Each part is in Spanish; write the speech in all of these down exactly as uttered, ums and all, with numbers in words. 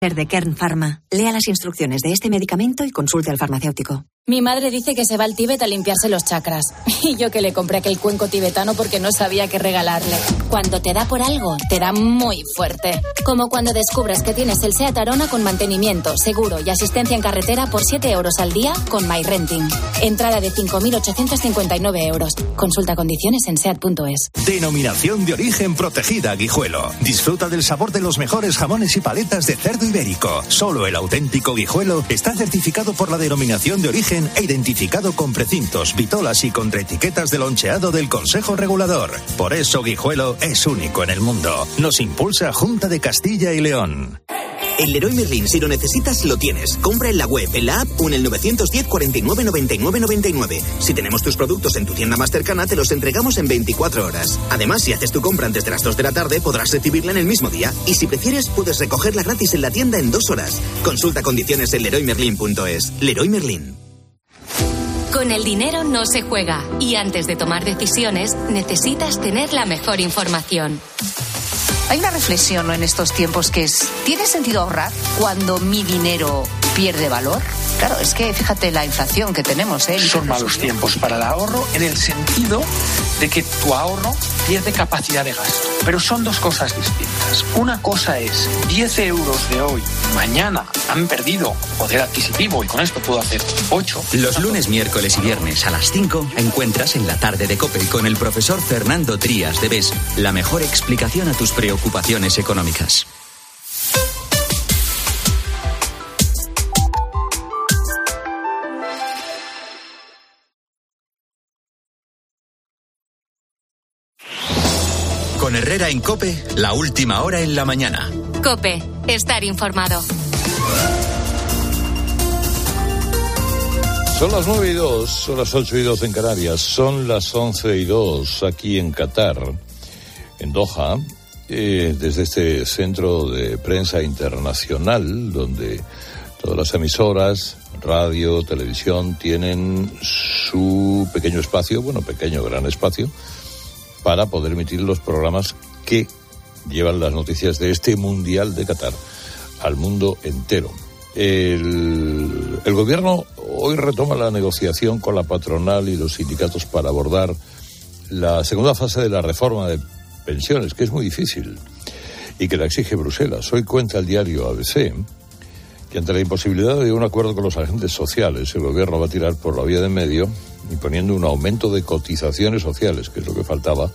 De Kern Pharma. Lea las instrucciones de este medicamento y consulte al farmacéutico. Mi madre dice que se va al Tíbet a limpiarse los chakras. Y yo que le compré aquel cuenco tibetano porque no sabía qué regalarle. Cuando te da por algo, te da muy fuerte. Como cuando descubres que tienes el SEAT Arona con mantenimiento, seguro y asistencia en carretera por siete euros al día con MyRenting. Entrada de cinco mil ochocientos cincuenta y nueve euros. Consulta condiciones en seat punto es. Denominación de origen protegida Guijuelo. Disfruta del sabor de los mejores jamones y paletas de cerdo ibérico. Solo el auténtico Guijuelo está certificado por la denominación de origen e identificado con precintos, vitolas y contraetiquetas de loncheado del Consejo Regulador. Por eso Guijuelo es único en el mundo. Nos impulsa Junta de Castilla y León. En Leroy Merlin, si lo necesitas, lo tienes. Compra en la web, en la app o en el nueve uno cero, cuarenta y nueve, noventa y nueve, noventa y nueve. Si tenemos tus productos en tu tienda más cercana, te los entregamos en veinticuatro horas. Además, si haces tu compra antes de las dos de la tarde, podrás recibirla en el mismo día. Y si prefieres, puedes recogerla gratis en la tienda en dos horas. Consulta condiciones en leroy merlin punto es. Leroy Merlin. Con el dinero no se juega. Y antes de tomar decisiones, necesitas tener la mejor información. Hay una reflexión, ¿no?, en estos tiempos que es, ¿tiene sentido ahorrar cuando mi dinero pierde valor? Claro, es que fíjate la inflación que tenemos, ¿eh? Son malos tiempos para el ahorro en el sentido de que tu ahorro pierde capacidad de gasto. Pero son dos cosas distintas. Una cosa es diez euros de hoy, mañana han perdido poder adquisitivo y con esto puedo hacer ocho. Los lunes, miércoles y viernes a las cinco encuentras en la tarde de COPE con el profesor Fernando Trías de B E S la mejor explicación a tus preocupaciones económicas. Con Herrera en COPE, la última hora en la mañana. COPE, estar informado. Son las nueve y dos, son las ocho y dos en Canarias, son las once y dos aquí en Qatar, en Doha, eh, desde este centro de prensa internacional, donde todas las emisoras, radio, televisión, tienen su pequeño espacio, bueno, pequeño, gran espacio, para poder emitir los programas que llevan las noticias de este Mundial de Qatar al mundo entero. El, el gobierno hoy retoma la negociación con la patronal y los sindicatos para abordar la segunda fase de la reforma de pensiones, que es muy difícil y que la exige Bruselas. Hoy cuenta el diario A B C que ante la imposibilidad de un acuerdo con los agentes sociales, el gobierno va a tirar por la vía de en medio, imponiendo un aumento de cotizaciones sociales, que es lo que faltaba,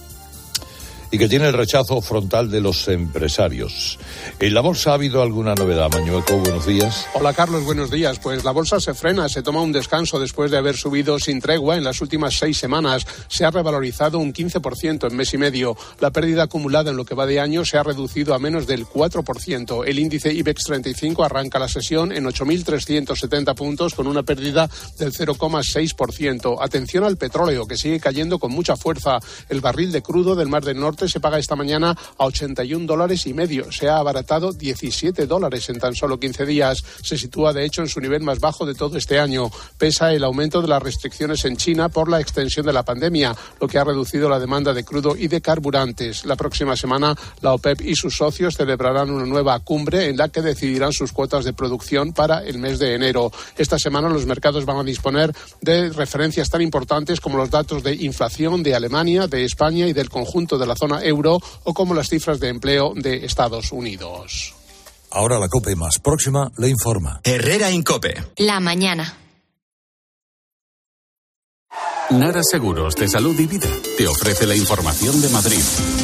y que tiene el rechazo frontal de los empresarios. ¿En la bolsa ha habido alguna novedad, Mañueco? Buenos días. Hola, Carlos, buenos días. Pues la bolsa se frena, se toma un descanso después de haber subido sin tregua en las últimas seis semanas. Se ha revalorizado un quince por ciento en mes y medio. La pérdida acumulada en lo que va de año se ha reducido a menos del cuatro por ciento. El índice IBEX treinta y cinco arranca la sesión en ocho mil trescientos setenta puntos con una pérdida del cero coma seis por ciento. Atención al petróleo, que sigue cayendo con mucha fuerza. El barril de crudo del Mar del Norte se paga esta mañana a ochenta y un dólares y medio. Se ha abaratado diecisiete dólares en tan solo quince días. Se sitúa, de hecho, en su nivel más bajo de todo este año. Pesa el aumento de las restricciones en China por la extensión de la pandemia, lo que ha reducido la demanda de crudo y de carburantes. La próxima semana, la OPEP y sus socios celebrarán una nueva cumbre en la que decidirán sus cuotas de producción para el mes de enero. Esta semana los mercados van a disponer de referencias tan importantes como los datos de inflación de Alemania, de España y del conjunto de la zona euro, o como las cifras de empleo de Estados Unidos. Ahora la COPE más próxima le informa. Herrera en COPE. La mañana. Nara Seguros de Salud y Vida te ofrece la información de Madrid.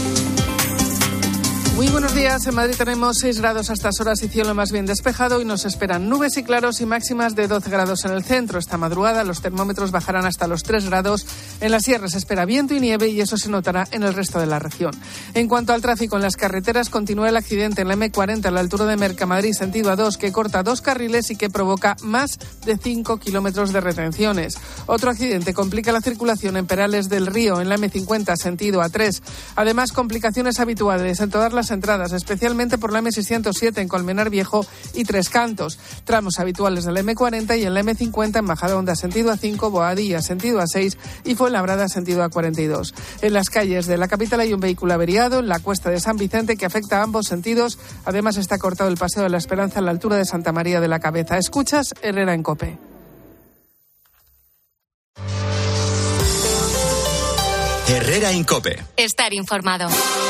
Muy buenos días. En Madrid tenemos seis grados a estas horas y cielo más bien despejado y nos esperan nubes y claros y máximas de doce grados en el centro. Esta madrugada los termómetros bajarán hasta los tres grados. En las sierras se espera viento y nieve y eso se notará en el resto de la región. En cuanto al tráfico en las carreteras, continúa el accidente en la eme cuarenta a la altura de Mercamadrid, sentido A dos, que corta dos carriles y que provoca más de cinco kilómetros de retenciones. Otro accidente complica la circulación en Perales del Río, en la eme cincuenta, sentido A tres. Además, complicaciones habituales en todas las las entradas, especialmente por la eme seiscientos siete en Colmenar Viejo y Tres Cantos, tramos habituales del eme cuarenta y el eme cincuenta en Majadahonda sentido A cinco, Boadilla sentido A seis y Fuenlabrada sentido A cuarenta y dos. En las calles de la capital hay un vehículo averiado en la Cuesta de San Vicente que afecta a ambos sentidos. Además está cortado el Paseo de la Esperanza a la altura de Santa María de la Cabeza. Escuchas Herrera en COPE. Herrera en COPE. Estar informado.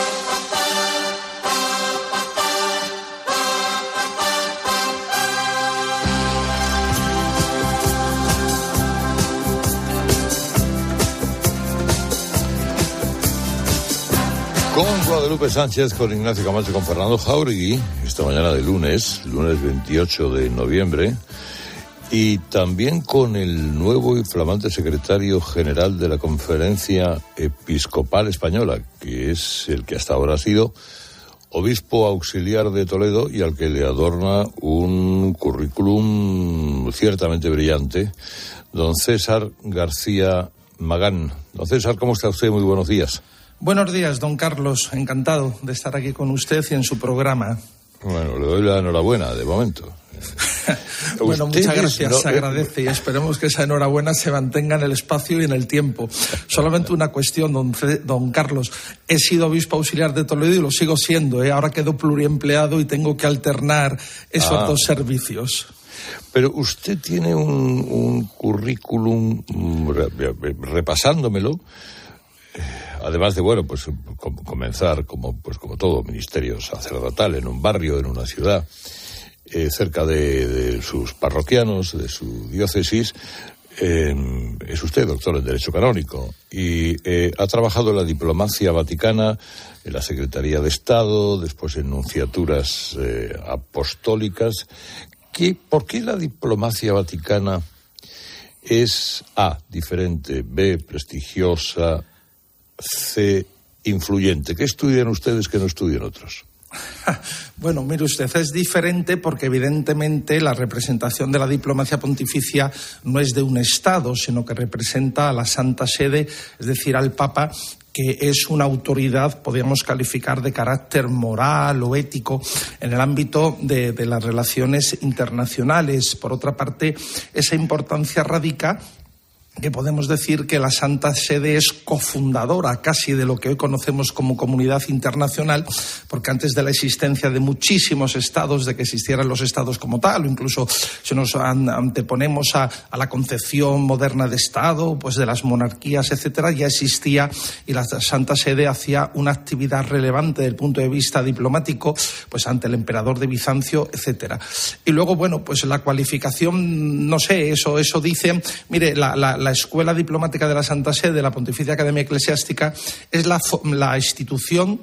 Con Guadalupe Sánchez, con Ignacio Camacho, con Fernando Jáuregui, esta mañana de lunes, lunes veintiocho de noviembre, y también con el nuevo y flamante secretario general de la Conferencia Episcopal Española, que es el que hasta ahora ha sido obispo auxiliar de Toledo y al que le adorna un currículum ciertamente brillante, don César García Magán. Don César, ¿cómo está usted? Muy buenos días. Buenos días, don Carlos. Encantado de estar aquí con usted y en su programa. Bueno, le doy la enhorabuena, de momento. Bueno, muchas gracias, no, se agradece y esperemos que esa enhorabuena se mantenga en el espacio y en el tiempo. Solamente una cuestión, don, don Carlos. He sido obispo auxiliar de Toledo y lo sigo siendo, ¿eh? Ahora quedo pluriempleado y tengo que alternar esos ah. dos servicios. Pero usted tiene un, un currículum, repasándomelo, además de, bueno, pues comenzar como, pues como todo ministerio sacerdotal en un barrio, en una ciudad, eh, cerca de, de sus parroquianos, de su diócesis. Eh, es usted doctor en Derecho Canónico y eh, ha trabajado en la diplomacia vaticana, en la Secretaría de Estado, después en nunciaturas eh, apostólicas. ¿Qué, ¿Por qué la diplomacia vaticana es A, diferente, B, prestigiosa, C, influyente? ¿Qué estudian ustedes que no estudian otros? Bueno, mire usted, es diferente porque evidentemente la representación de la diplomacia pontificia no es de un Estado, sino que representa a la Santa Sede, es decir, al Papa, que es una autoridad, podríamos calificar, de carácter moral o ético en el ámbito de, de las relaciones internacionales. Por otra parte, esa importancia radica que podemos decir que la Santa Sede es cofundadora casi de lo que hoy conocemos como comunidad internacional, porque antes de la existencia de muchísimos estados, de que existieran los estados como tal, o incluso si nos anteponemos a, a la concepción moderna de Estado, pues de las monarquías, etcétera, ya existía y la Santa Sede hacía una actividad relevante desde el punto de vista diplomático, pues ante el emperador de Bizancio, etcétera. Y luego, bueno, pues la cualificación, no sé, eso, eso dice, mire, la, la La Escuela Diplomática de la Santa Sede, la Pontificia Academia Eclesiástica, es la, la institución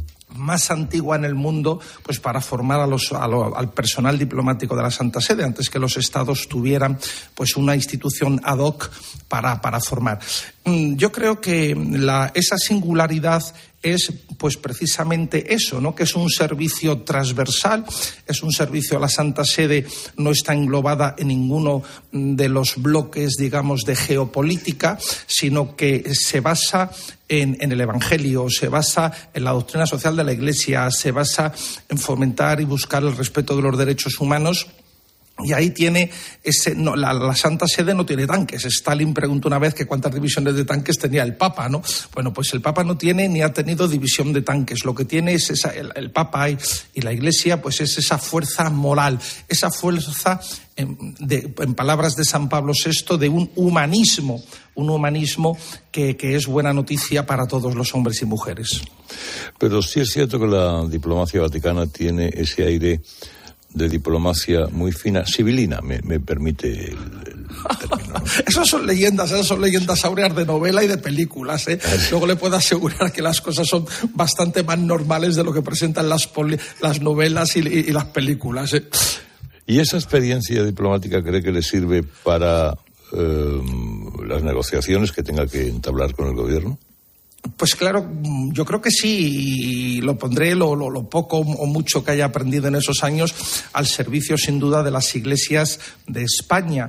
más antigua en el mundo, pues para formar a los, a lo, al personal diplomático de la Santa Sede, antes que los estados tuvieran pues una institución ad hoc para, para formar. Yo creo que la, esa singularidad es pues precisamente eso, ¿no? Que es un servicio transversal, es un servicio a la Santa Sede, no está englobada en ninguno de los bloques, digamos, de geopolítica, sino que se basa en, en el Evangelio, se basa en la doctrina social de la Iglesia, se basa en fomentar y buscar el respeto de los derechos humanos. Y ahí tiene ese, no, la, la Santa Sede no tiene tanques. Stalin preguntó una vez que cuántas divisiones de tanques tenía el Papa, ¿no? Bueno, pues el Papa no tiene ni ha tenido división de tanques. Lo que tiene es esa, el, el Papa y, y la Iglesia, pues es esa fuerza moral, esa fuerza, en, de, en palabras de San Pablo sexto, de un humanismo, un humanismo que, que es buena noticia para todos los hombres y mujeres. Pero sí es cierto que la diplomacia vaticana tiene ese aire de diplomacia muy fina, civilina, me, me permite el, el término, ¿no? Esas son leyendas, esas son leyendas áureas de novela y de películas, ¿eh? Luego le puedo asegurar que las cosas son bastante más normales de lo que presentan las, poli, las novelas y, y, y las películas, ¿eh? ¿Y esa experiencia diplomática cree que le sirve para eh, las negociaciones que tenga que entablar con el gobierno? Pues claro, yo creo que sí, y lo pondré lo, lo, lo poco o mucho que haya aprendido en esos años al servicio sin duda de las iglesias de España.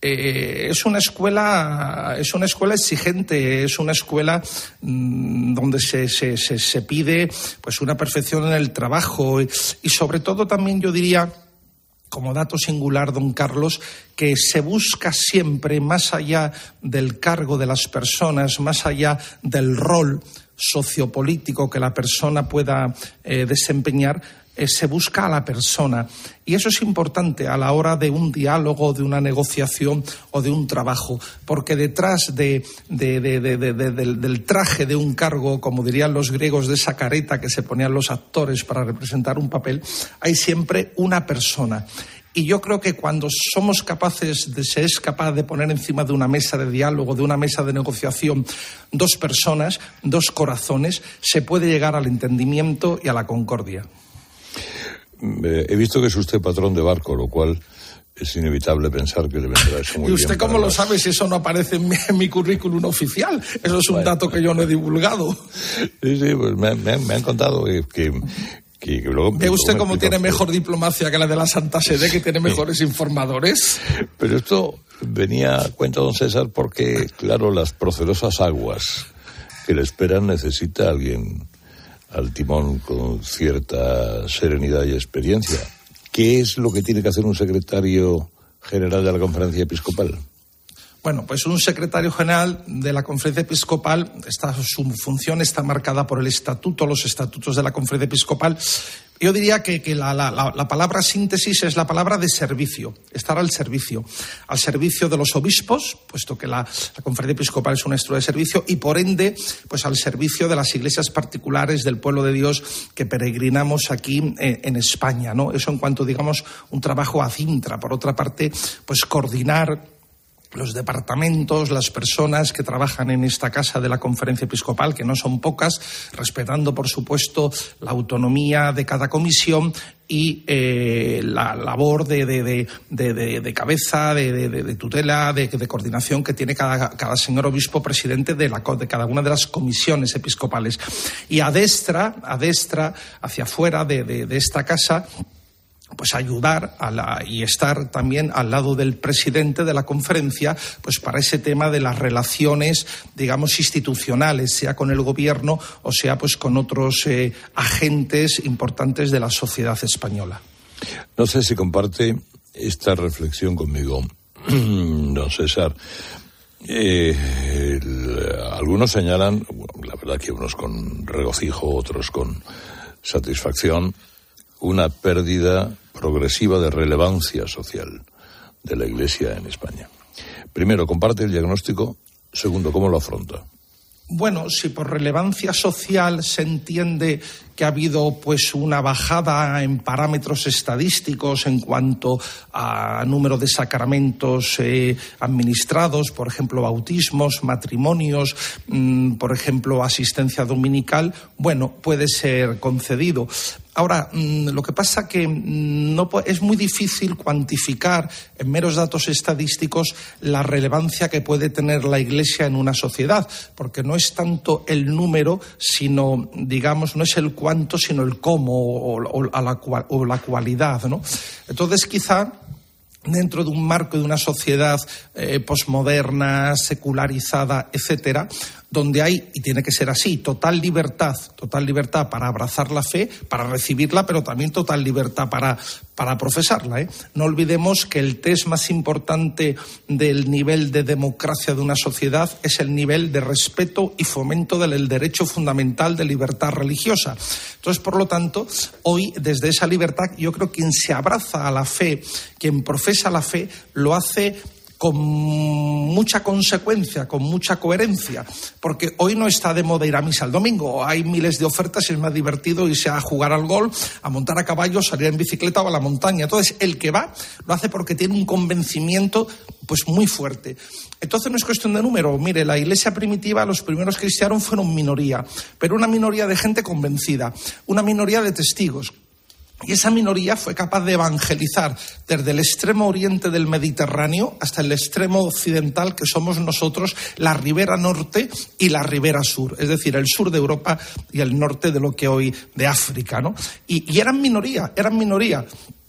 eh, es una escuela, es una escuela exigente, es una escuela mmm, donde se, se, se, se pide pues una perfección en el trabajo y, y sobre todo también yo diría, como dato singular, don Carlos, que se busca siempre, más allá del cargo de las personas, más allá del rol sociopolítico que la persona pueda eh, desempeñar, eh, se busca a la persona. Y eso es importante a la hora de un diálogo, de una negociación o de un trabajo, porque detrás de, de, de, de, de, de, del, del traje de un cargo, como dirían los griegos, de esa careta que se ponían los actores para representar un papel, hay siempre una persona. Y yo creo que cuando somos capaces, de, se es capaz de poner encima de una mesa de diálogo, de una mesa de negociación, dos personas, dos corazones, se puede llegar al entendimiento y a la concordia. He visto que es usted patrón de barco, lo cual es inevitable pensar que le vendrá eso muy bien. ¿Y usted cómo lo las... sabe si eso no aparece en mi, en mi currículum oficial? Eso es un bueno. dato que yo no he divulgado. Sí, sí, pues me, me, me han contado que... que... Que, que luego, ¿Ve usted cómo tiene usted. mejor diplomacia que la de la Santa Sede, que tiene mejores sí. informadores? Pero esto venía a cuenta, don César, porque, claro, las procerosas aguas que le esperan necesita alguien al timón con cierta serenidad y experiencia. ¿Qué es lo que tiene que hacer un secretario general de la Conferencia Episcopal? Bueno, pues un secretario general de la Conferencia Episcopal, esta, su función está marcada por el estatuto, los estatutos de la Conferencia Episcopal. Yo diría que, que la, la, la palabra síntesis es la palabra de servicio, estar al servicio, al servicio de los obispos, puesto que la, la Conferencia Episcopal es una estructura de servicio, y por ende, pues al servicio de las iglesias particulares del pueblo de Dios que peregrinamos aquí en, en España, ¿no? Eso en cuanto, digamos, un trabajo ad intra. Por otra parte, pues coordinar los departamentos, las personas que trabajan en esta casa de la Conferencia Episcopal, que no son pocas, respetando, por supuesto, la autonomía de cada comisión y eh, la labor de, de, de, de, de, de cabeza, de, de, de tutela, de, de coordinación que tiene cada, cada señor obispo presidente de, la, de cada una de las comisiones episcopales. Y a destra, a destra, hacia afuera de, de, de esta casa, pues ayudar a la, y estar también al lado del presidente de la conferencia, pues para ese tema de las relaciones, digamos, institucionales, sea con el gobierno o sea pues con otros eh, agentes importantes de la sociedad española. No sé si comparte esta reflexión conmigo, don César. Eh, el, algunos señalan, bueno, la verdad que unos con regocijo, otros con satisfacción, una pérdida progresiva de relevancia social de la Iglesia en España. Primero, ¿comparte el diagnóstico? Segundo, ¿cómo lo afronta? Bueno, si por relevancia social se entiende que ha habido pues una bajada en parámetros estadísticos en cuanto a número de sacramentos eh, administrados, por ejemplo, bautismos, matrimonios, mmm, por ejemplo, asistencia dominical, bueno, puede ser concedido. Ahora, mmm, lo que pasa que mmm, no, es muy difícil cuantificar en meros datos estadísticos la relevancia que puede tener la Iglesia en una sociedad, porque no es tanto el número, sino, digamos, no es el cuánto, sino el cómo o, o, a la, o la cualidad, ¿no? Entonces, quizá dentro de un marco de una sociedad eh, posmoderna, secularizada, etcétera, donde hay, y tiene que ser así, total libertad, total libertad para abrazar la fe, para recibirla, pero también total libertad para, para profesarla, ¿eh? No olvidemos que el test más importante del nivel de democracia de una sociedad es el nivel de respeto y fomento del derecho fundamental de libertad religiosa. Entonces, por lo tanto, hoy, desde esa libertad, yo creo que quien se abraza a la fe, quien profesa la fe, lo hace con mucha consecuencia, con mucha coherencia, porque hoy no está de moda ir a misa el domingo, hay miles de ofertas y es más divertido irse a jugar al golf, a montar a caballo, salir en bicicleta o a la montaña. Entonces, el que va lo hace porque tiene un convencimiento pues muy fuerte. Entonces no es cuestión de número. Mire, la Iglesia primitiva, los primeros cristianos fueron minoría, pero una minoría de gente convencida, una minoría de testigos. Y esa minoría fue capaz de evangelizar desde el extremo oriente del Mediterráneo hasta el extremo occidental, que somos nosotros, la ribera norte y la ribera sur, es decir, el sur de Europa y el norte de lo que hoy de África, ¿no? Y, y eran minoría, eran minoría.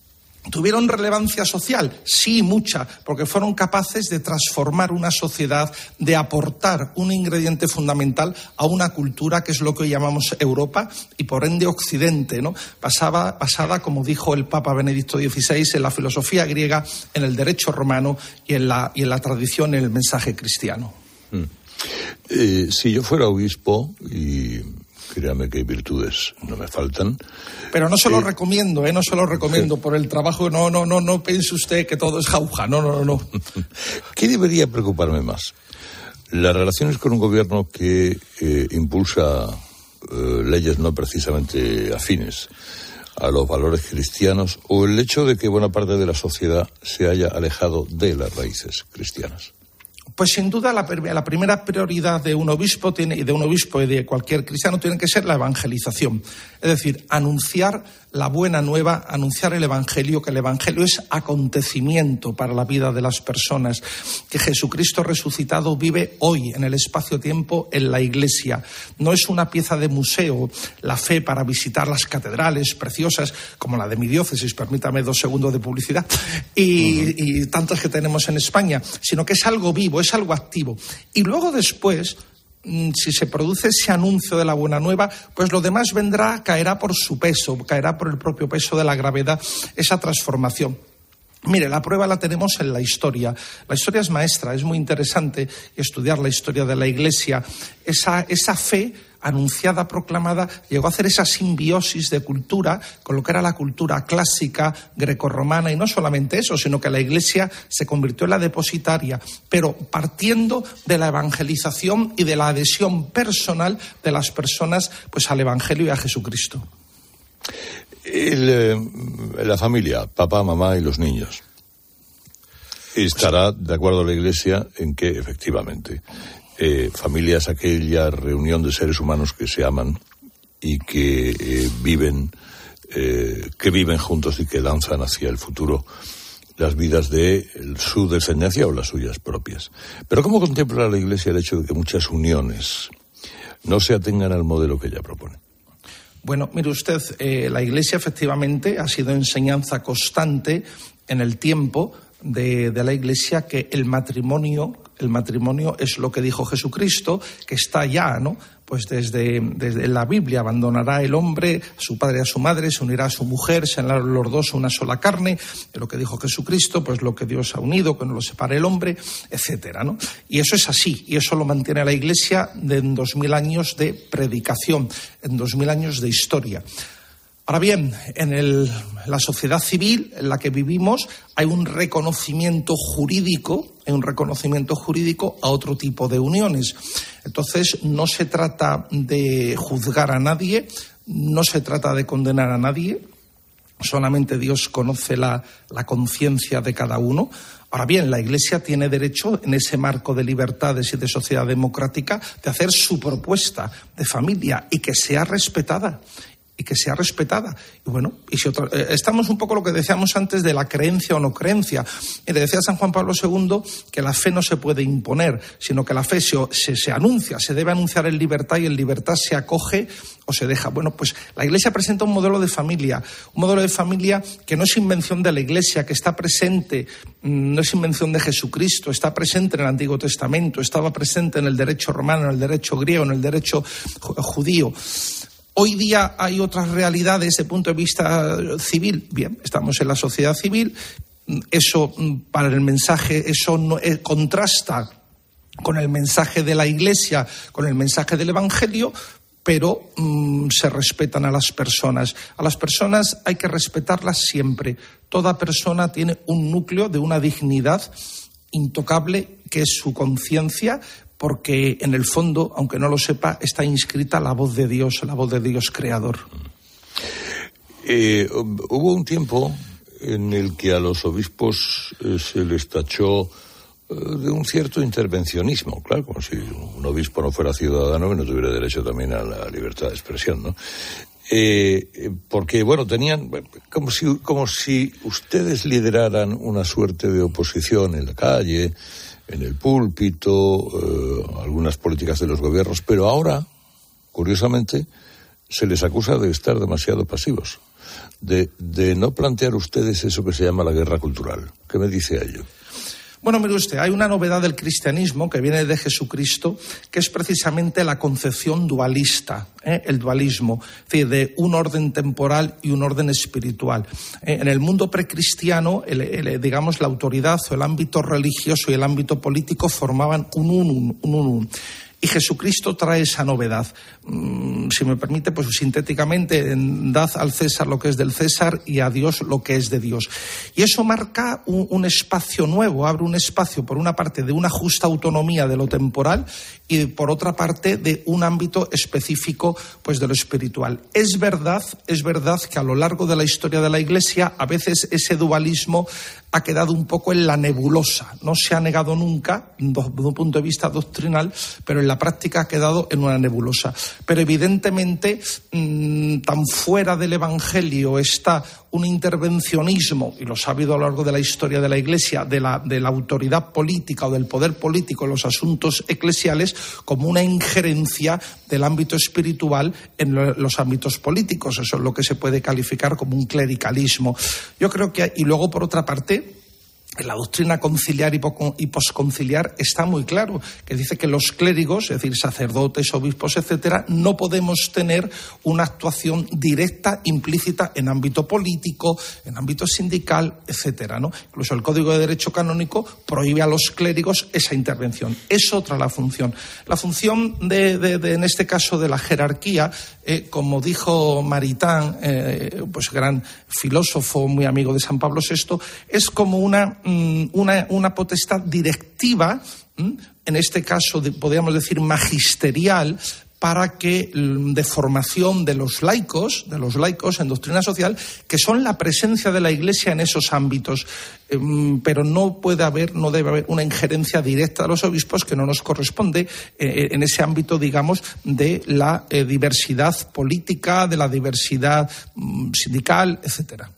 ¿Tuvieron relevancia social? Sí, mucha, porque fueron capaces de transformar una sociedad, de aportar un ingrediente fundamental a una cultura que es lo que hoy llamamos Europa y por ende Occidente, ¿no? Basada, basada, como dijo el Papa Benedicto dieciséis, en la filosofía griega, en el derecho romano y en la, y en la tradición, en el mensaje cristiano. Mm. Eh, si yo fuera obispo, y créame que virtudes no me faltan. Pero no se lo eh, recomiendo, ¿eh? No se lo recomiendo sí. Por el trabajo. No, no, no, no piense usted que todo es jauja. No, no, no. ¿Qué debería preocuparme más? Las relaciones con un gobierno que eh, impulsa eh, leyes no precisamente afines a los valores cristianos, o el hecho de que buena parte de la sociedad se haya alejado de las raíces cristianas. Pues sin duda la, la primera prioridad de un obispo tiene, y de un obispo y de cualquier cristiano tiene que ser la evangelización. Es decir, anunciar la buena nueva, anunciar el evangelio, que el evangelio es acontecimiento para la vida de las personas, que Jesucristo resucitado vive hoy en el espacio-tiempo en la Iglesia. No es una pieza de museo la fe para visitar las catedrales preciosas como la de mi diócesis, permítame dos segundos de publicidad, y, uh-huh. y tantas que tenemos en España, sino que es algo vivo, es algo activo. Y luego después, si se produce ese anuncio de la buena nueva, pues lo demás vendrá, caerá por su peso, caerá por el propio peso de la gravedad, esa transformación. Mire, la prueba la tenemos en la historia. La historia es maestra, es muy interesante estudiar la historia de la Iglesia. Esa, esa fe anunciada, proclamada, llegó a hacer esa simbiosis de cultura con lo que era la cultura clásica grecorromana, y no solamente eso, sino que la Iglesia se convirtió en la depositaria, pero partiendo de la evangelización y de la adhesión personal de las personas pues al Evangelio y a Jesucristo. El, eh, la familia, papá, mamá y los niños, estará de acuerdo a la Iglesia en que efectivamente eh, familia es aquella reunión de seres humanos que se aman y que eh, viven eh, que viven juntos y que lanzan hacia el futuro las vidas de su descendencia o las suyas propias. Pero ¿cómo contempla la Iglesia el hecho de que muchas uniones no se atengan al modelo que ella propone? Bueno, mire usted, eh, la Iglesia efectivamente ha sido enseñanza constante en el tiempo de, de la Iglesia que el matrimonio, el matrimonio es lo que dijo Jesucristo, que está ya, ¿no? Pues desde, desde la Biblia, abandonará el hombre a su padre y a su madre, se unirá a su mujer, serán los dos una sola carne, de lo que dijo Jesucristo, pues lo que Dios ha unido, que no lo separe el hombre, etcétera, ¿no? Y eso es así, y eso lo mantiene la Iglesia en dos mil años de predicación, en dos mil años de historia. Ahora bien, en el, la sociedad civil en la que vivimos hay un reconocimiento jurídico, hay un reconocimiento jurídico a otro tipo de uniones. Entonces, no se trata de juzgar a nadie, no se trata de condenar a nadie, solamente Dios conoce la, la conciencia de cada uno. Ahora bien, la Iglesia tiene derecho, en ese marco de libertades y de sociedad democrática, de hacer su propuesta de familia y que sea respetada. y que sea respetada. Y bueno, y si otra, eh, estamos un poco lo que decíamos antes de la creencia o no creencia. Y le decía San Juan Pablo segundo que la fe no se puede imponer, sino que la fe se, se, se anuncia, se debe anunciar en libertad y en libertad se acoge o se deja. Bueno, pues la Iglesia presenta un modelo de familia, un modelo de familia que no es invención de la Iglesia, que está presente, no es invención de Jesucristo, está presente en el Antiguo Testamento, estaba presente en el derecho romano, en el derecho griego, en el derecho judío. Hoy día hay otras realidades desde el punto de vista civil. Bien, estamos en la sociedad civil. Eso, para el mensaje, eso no, eh, contrasta con el mensaje de la Iglesia, con el mensaje del Evangelio, pero mmm, se respetan a las personas. A las personas hay que respetarlas siempre. Toda persona tiene un núcleo de una dignidad intocable, que es su conciencia, porque en el fondo, aunque no lo sepa, está inscrita la voz de Dios, la voz de Dios creador. Eh, hubo un tiempo en el que a los obispos eh, se les tachó eh, de un cierto intervencionismo, claro, como si un obispo no fuera ciudadano y no tuviera derecho también a la libertad de expresión, ¿no? Eh, porque, bueno, tenían como si, como si ustedes lideraran una suerte de oposición en la calle, en el púlpito, eh, algunas políticas de los gobiernos, pero ahora, curiosamente, se les acusa de estar demasiado pasivos. de, de no plantear ustedes eso que se llama la guerra cultural. ¿Qué me dice a ello? Bueno, mire usted, hay una novedad del cristianismo que viene de Jesucristo, que es precisamente la concepción dualista, ¿eh? el dualismo, es decir, de un orden temporal y un orden espiritual. Eh, en el mundo precristiano, el, el, digamos, la autoridad o el ámbito religioso y el ámbito político formaban un unum, un unum. Y Jesucristo trae esa novedad. Mm, si me permite, pues sintéticamente, dad al César lo que es del César y a Dios lo que es de Dios. Y eso marca un, un espacio nuevo, abre un espacio, por una parte, de una justa autonomía de lo temporal y, por otra parte, de un ámbito específico, pues, de lo espiritual. Es verdad, es verdad que a lo largo de la historia de la Iglesia, a veces ese dualismo ha quedado un poco en la nebulosa. No se ha negado nunca, desde un punto de vista doctrinal, pero en la práctica ha quedado en una nebulosa. Pero evidentemente, mmm, tan fuera del Evangelio está un intervencionismo, y lo ha habido a lo largo de la historia de la Iglesia, de la, de la autoridad política o del poder político en los asuntos eclesiales, como una injerencia del ámbito espiritual en lo, los ámbitos políticos. Eso es lo que se puede calificar como un clericalismo. Yo creo que, y luego por otra parte, en la doctrina conciliar y posconciliar está muy claro, que dice que los clérigos, es decir, sacerdotes, obispos, etcétera, no podemos tener una actuación directa, implícita en ámbito político, en ámbito sindical, etcétera, ¿no? Incluso el Código de Derecho Canónico prohíbe a los clérigos esa intervención. Es otra la función. La función, de, de, de en este caso, de la jerarquía, eh, como dijo Maritain, eh, pues gran filósofo, muy amigo de San Pablo sexto, es como una Una, una potestad directiva, en este caso podríamos decir magisterial, para que de formación de los laicos, de los laicos en doctrina social, que son la presencia de la Iglesia en esos ámbitos. Pero no puede haber, no debe haber una injerencia directa de los obispos que no nos corresponde en ese ámbito, digamos, de la diversidad política, de la diversidad sindical, etcétera.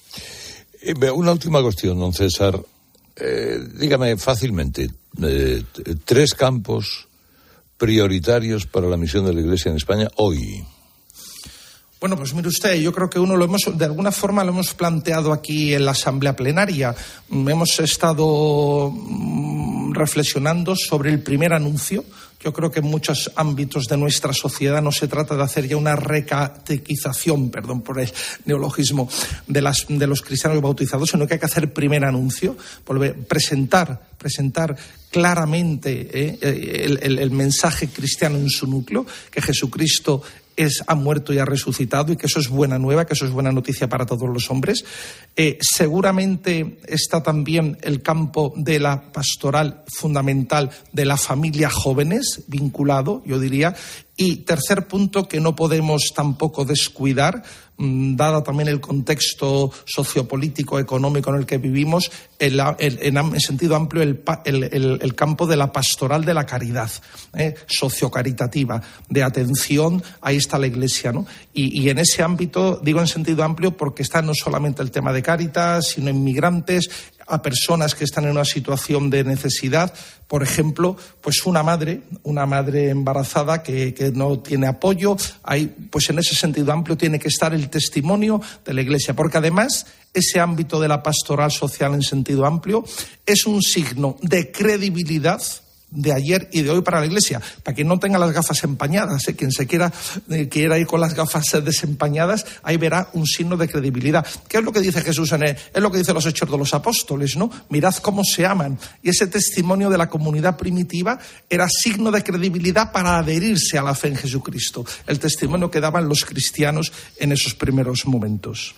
Una última cuestión, don César. Eh, dígame fácilmente, eh, tres campos prioritarios para la misión de la Iglesia en España hoy. Bueno, pues mire usted, yo creo que uno lo hemos, de alguna forma lo hemos planteado aquí en la Asamblea Plenaria. Hemos estado reflexionando sobre el primer anuncio. Yo creo que en muchos ámbitos de nuestra sociedad no se trata de hacer ya una recatequización, perdón por el neologismo, de, las, de los cristianos bautizados, sino que hay que hacer primer anuncio, volver, presentar, presentar claramente eh, el, el, el mensaje cristiano en su núcleo, que Jesucristo es, ha muerto y ha resucitado, y que eso es buena nueva, que eso es buena noticia para todos los hombres. Eh, seguramente está también el campo de la pastoral fundamental de la familia jóvenes, vinculado, yo diría. Y tercer punto que no podemos tampoco descuidar, mmm, dado también el contexto sociopolítico, económico en el que vivimos, el, el, en, en sentido amplio el, el, el, el campo de la pastoral de la caridad, eh, sociocaritativa, de atención, ahí está la Iglesia, ¿no? Y, y en ese ámbito, digo en sentido amplio, porque está no solamente el tema de Cáritas, sino inmigrantes, a personas que están en una situación de necesidad, por ejemplo, pues una madre, una madre embarazada que, que no tiene apoyo, ahí, pues en ese sentido amplio tiene que estar el testimonio de la Iglesia, porque además ese ámbito de la pastoral social en sentido amplio es un signo de credibilidad de ayer y de hoy para la Iglesia. Para quien no tenga las gafas empañadas, ¿eh? quien se quiera, eh, quiera ir con las gafas desempañadas, ahí verá un signo de credibilidad. ¿Qué es lo que dice Jesús en él? Es lo que dicen los Hechos de los Apóstoles, ¿no? Mirad cómo se aman. Y ese testimonio de la comunidad primitiva era signo de credibilidad para adherirse a la fe en Jesucristo. El testimonio que daban los cristianos en esos primeros momentos.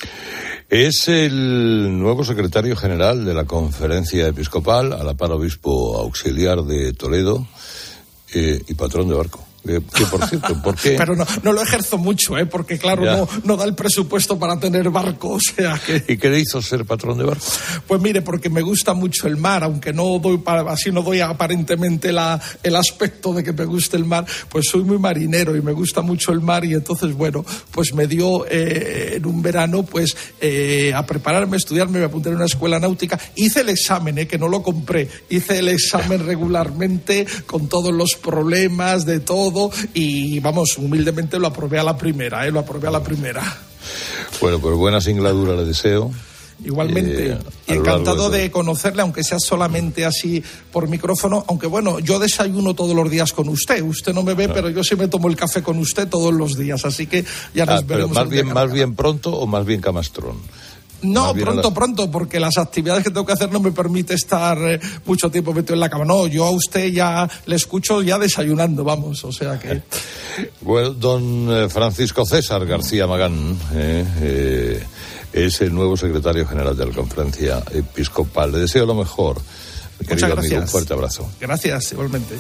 Es el nuevo secretario general de la Conferencia Episcopal, a la par obispo auxiliar de Toledo eh, y patrón de barco. Eh, que por cierto, ¿por qué? Pero no, no lo ejerzo mucho, ¿eh? Porque claro, no, no da el presupuesto para tener barco, o sea que... ¿Y qué le hizo ser patrón de barco? Pues mire, porque me gusta mucho el mar, aunque no doy para, así no doy aparentemente la, el aspecto de que me guste el mar, pues soy muy marinero y me gusta mucho el mar, y entonces, bueno, pues me dio eh, en un verano, pues eh, a prepararme, a estudiarme, me apunté en una escuela náutica, hice el examen, eh, que no lo compré, hice el examen regularmente con todos los problemas de todo, y vamos, humildemente lo aprobé a la primera, ¿eh? Lo aprobé a la primera. Bueno, pues buena singladura le deseo. Igualmente, eh, y encantado de, de conocerle, aunque sea solamente así por micrófono, aunque bueno, yo desayuno todos los días con usted, usted no me ve, ah. pero yo sí me tomo el café con usted todos los días, así que ya nos ah, veremos. Pero más bien, más bien pronto o más bien camastrón. No, pronto, las... pronto, porque las actividades que tengo que hacer no me permite estar eh, mucho tiempo metido en la cama. No, yo a usted ya le escucho ya desayunando, vamos, o sea que... Bueno, don Francisco César García Magán eh, eh, es el nuevo secretario general de la Conferencia Episcopal. Le deseo lo mejor, mi querido amigo, un fuerte abrazo. Gracias, igualmente.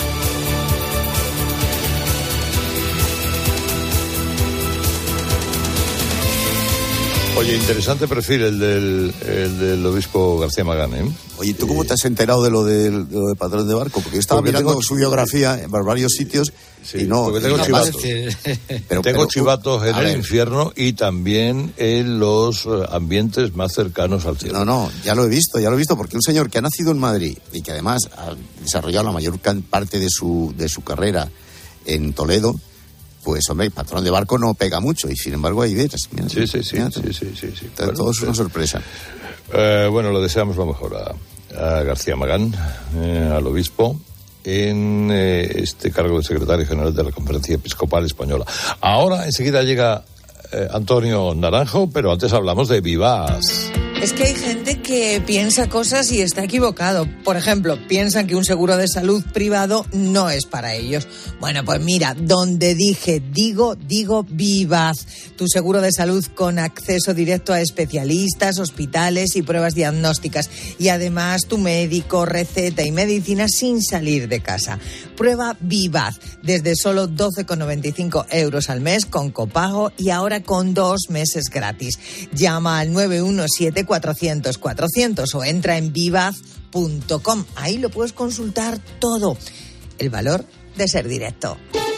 Oye, interesante perfil el del, el del obispo García Magán, ¿eh? Oye, ¿tú cómo te has enterado de lo del, de lo de patrón de barco? Porque yo estaba porque mirando tengo... su biografía en varios sitios sí, y no... porque tengo no chivatos. Pero, tengo pero, chivatos en el ver. infierno y también en los ambientes más cercanos al cielo. No, no, ya lo he visto, ya lo he visto, porque un señor que ha nacido en Madrid y que además ha desarrollado la mayor parte de su, de su carrera en Toledo... Pues, hombre, patrón de barco no pega mucho y, sin embargo, hay veces. Sí, sí, sí, sí, sí, sí, sí. Bueno, todo es una sorpresa. Eh, bueno, le deseamos lo mejor a, a García Magán, eh, al obispo, en eh, este cargo de secretario general de la Conferencia Episcopal Española. Ahora, enseguida llega eh, Antonio Naranjo, pero antes hablamos de Vivaz. Es que hay gente que piensa cosas y está equivocado. Por ejemplo, piensan que un seguro de salud privado no es para ellos. Bueno, pues mira, donde dije digo, digo Vivaz. Tu seguro de salud con acceso directo a especialistas, hospitales y pruebas diagnósticas. Y además tu médico, receta y medicina sin salir de casa. Prueba Vivaz desde solo doce con noventa y cinco euros al mes con copago y ahora con dos meses gratis. Llama al nueve uno siete cuatrocientos cuatrocientos o entra en vivaz punto com. Ahí lo puedes consultar todo. El valor de ser directo.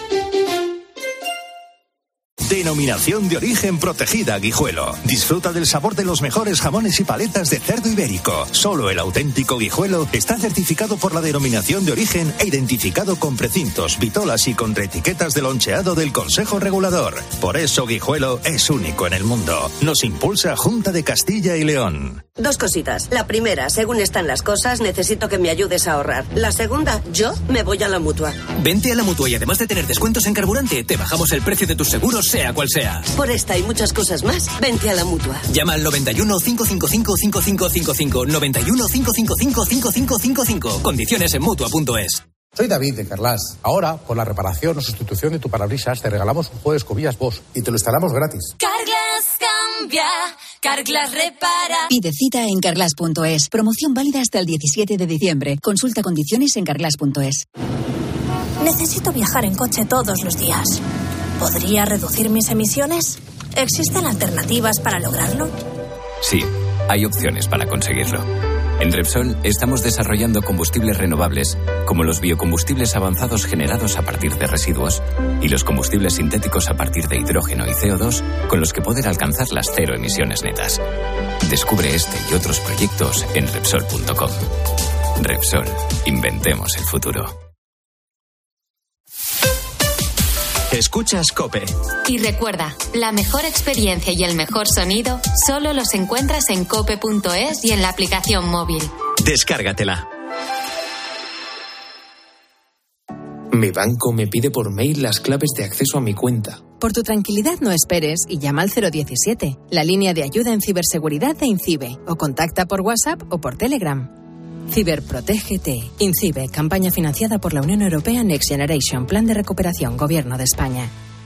Denominación de origen protegida Guijuelo. Disfruta del sabor de los mejores jamones y paletas de cerdo ibérico. Solo el auténtico Guijuelo está certificado por la denominación de origen e identificado con precintos, vitolas y contraetiquetas de loncheado del Consejo Regulador. Por eso Guijuelo es único en el mundo. Nos impulsa Junta de Castilla y León. Dos cositas. La primera, según están las cosas, necesito que me ayudes a ahorrar. La segunda, yo me voy a la Mutua. Vente a la Mutua y además de tener descuentos en carburante, te bajamos el precio de tus seguros, sea cual sea. Por esta y muchas cosas más, vente a la Mutua. Llama al noventa y uno, cinco cinco cinco, cinco cinco cinco cinco, noventa y uno, cinco cinco cinco, cinco cinco cinco cinco. Condiciones en Mutua punto es. Soy David de Carglass. Ahora, por la reparación o sustitución de tu parabrisas, te regalamos un juego de escobillas Bosch y te lo instalamos gratis. Carglass cambia, Carglass repara. Pide cita en carglass punto es. Promoción válida hasta el diecisiete de diciembre. Consulta condiciones en carglass punto es. Necesito viajar en coche todos los días. ¿Podría reducir mis emisiones? ¿Existen alternativas para lograrlo? Sí, hay opciones para conseguirlo. En Repsol estamos desarrollando combustibles renovables, como los biocombustibles avanzados generados a partir de residuos y los combustibles sintéticos a partir de hidrógeno y C O dos, con los que poder alcanzar las cero emisiones netas. Descubre este y otros proyectos en Repsol punto com. Repsol, inventemos el futuro. Escuchas COPE. Y recuerda, la mejor experiencia y el mejor sonido solo los encuentras en cope punto es y en la aplicación móvil. Descárgatela. Mi banco me pide por mail las claves de acceso a mi cuenta. Por tu tranquilidad no esperes y llama al cero diecisiete, la línea de ayuda en ciberseguridad de INCIBE, o contacta por WhatsApp o por Telegram. Ciberprotégete. INCIBE, campaña financiada por la Unión Europea Next Generation, Plan de Recuperación, Gobierno de España.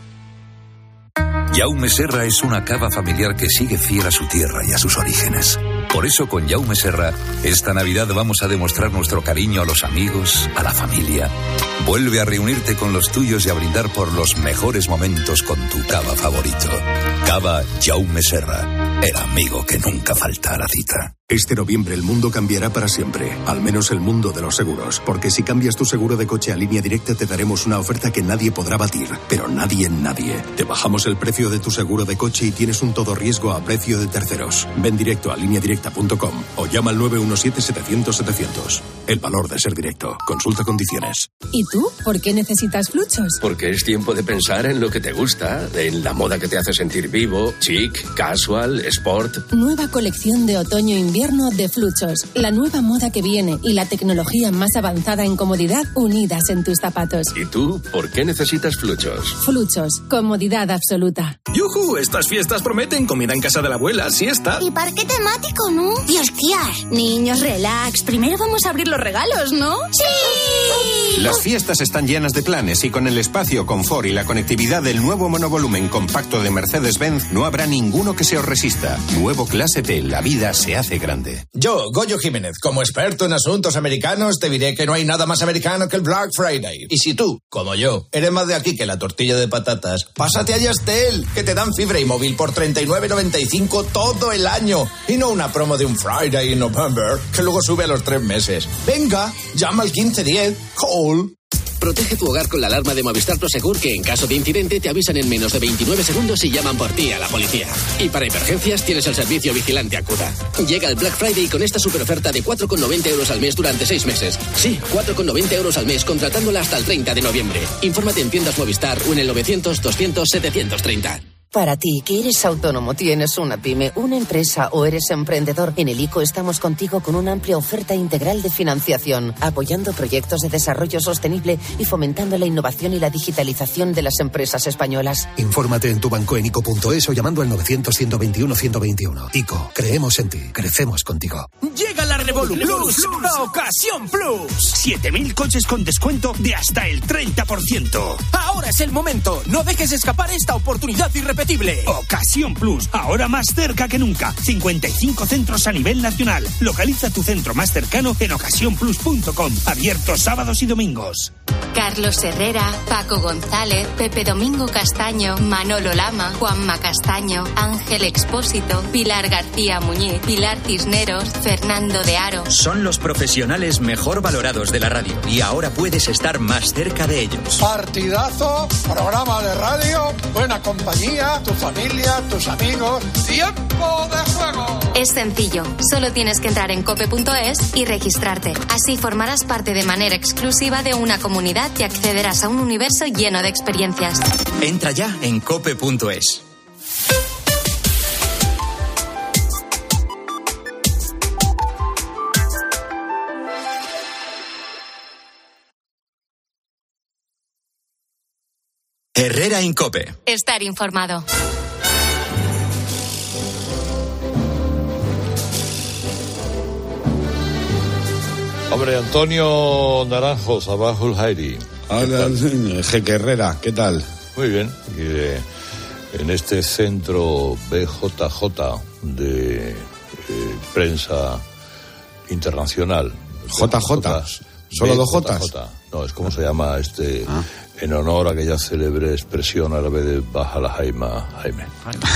Jaume Serra es una cava familiar que sigue fiel a su tierra y a sus orígenes. Por eso con Jaume Serra, esta Navidad vamos a demostrar nuestro cariño a los amigos, a la familia. Vuelve a reunirte con los tuyos y a brindar por los mejores momentos con tu cava favorito. Cava Jaume Serra, el amigo que nunca falta a la cita. Este noviembre el mundo cambiará para siempre, al menos el mundo de los seguros, porque si cambias tu seguro de coche a Línea Directa te daremos una oferta que nadie podrá batir, pero nadie en nadie. Te bajamos el precio de tu seguro de coche y tienes un todo riesgo a precio de terceros. Ven directo a línea directa punto com o llama al nueve uno siete setecientos setecientos. El valor de ser directo. Consulta condiciones. ¿Y tú? ¿Por qué necesitas Fluchos? Porque es tiempo de pensar en lo que te gusta, en la moda que te hace sentir vivo, chic, casual, sport. Nueva colección de otoño-invierno de Fluchos. La nueva moda que viene y la tecnología más avanzada en comodidad unidas en tus zapatos. ¿Y tú? ¿Por qué necesitas Fluchos? Fluchos. Comodidad absoluta. ¡Yujú! Estas fiestas prometen comida en casa de la abuela, siesta. Y parque temático, ¿no? Y esquiar. Niños, relax. Primero vamos a abrir los regalos, ¿no? ¡Sí! Las fiestas están llenas de planes y con el espacio, confort y la conectividad del nuevo monovolumen compacto de Mercedes-Benz no habrá ninguno que se os resista. Nuevo Clase T. La vida se hace grande. Yo, Goyo Jiménez, como experto en asuntos americanos, te diré que no hay nada más americano que el Black Friday. Y si tú, como yo, eres más de aquí que la tortilla de patatas, pásate a Yastel, que te dan fibra y móvil por treinta y nueve noventa y cinco todo el año. Y no una promo de un Friday in November, que luego sube a los tres meses. Venga, llama al quince diez. Call. Protege tu hogar con la alarma de Movistar Prosegur, que en caso de incidente te avisan en menos de veintinueve segundos y llaman por ti a la policía. Y para emergencias tienes el servicio Vigilante Acuda. Llega el Black Friday con esta super oferta de cuatro con noventa euros al mes durante seis meses. Sí, cuatro con noventa euros al mes contratándola hasta el treinta de noviembre. Infórmate en tiendas Movistar o en el novecientos doscientos setecientos treinta. Para ti, que eres autónomo, tienes una pyme, una empresa o eres emprendedor, en el I C O estamos contigo con una amplia oferta integral de financiación, apoyando proyectos de desarrollo sostenible y fomentando la innovación y la digitalización de las empresas españolas. Infórmate en tu banco en ico punto es o llamando al novecientos ciento veintiuno ciento veintiuno. I C O, creemos en ti, crecemos contigo. Llega la Revolut Plus, la Ocasión Plus. siete mil coches con descuento de hasta el treinta por ciento. Ahora es el momento, no dejes escapar esta oportunidad irrepetible. Ocasión Plus, ahora más cerca que nunca. cincuenta y cinco centros a nivel nacional. Localiza tu centro más cercano en ocasión plus punto com. Abierto sábados y domingos. Carlos Herrera, Paco González, Pepe Domingo Castaño, Manolo Lama, Juanma Castaño, Ángel Expósito, Pilar García Muñiz, Pilar Cisneros, Fernando de Aro. Son los profesionales mejor valorados de la radio y ahora puedes estar más cerca de ellos. Partidazo, programa de radio, buena compañía, tu familia, tus amigos. ¡Tiempo de juego! Es sencillo, solo tienes que entrar en cope punto es y registrarte. Así formarás parte de manera exclusiva de una comunidad y accederás a un universo lleno de experiencias. Entra ya en cope punto es. Herrera en Cope. Estar informado. Hombre, Antonio Naranjo, Sabahul Jairi. Hola, Jeque Herrera, ¿qué tal? Muy bien. Y de, en este centro B J J de eh, prensa internacional. J J. ¿Solo dos Jotas? No, es como se llama este, ah. en honor a aquella célebre expresión árabe de Baja la Jaima, Jaime.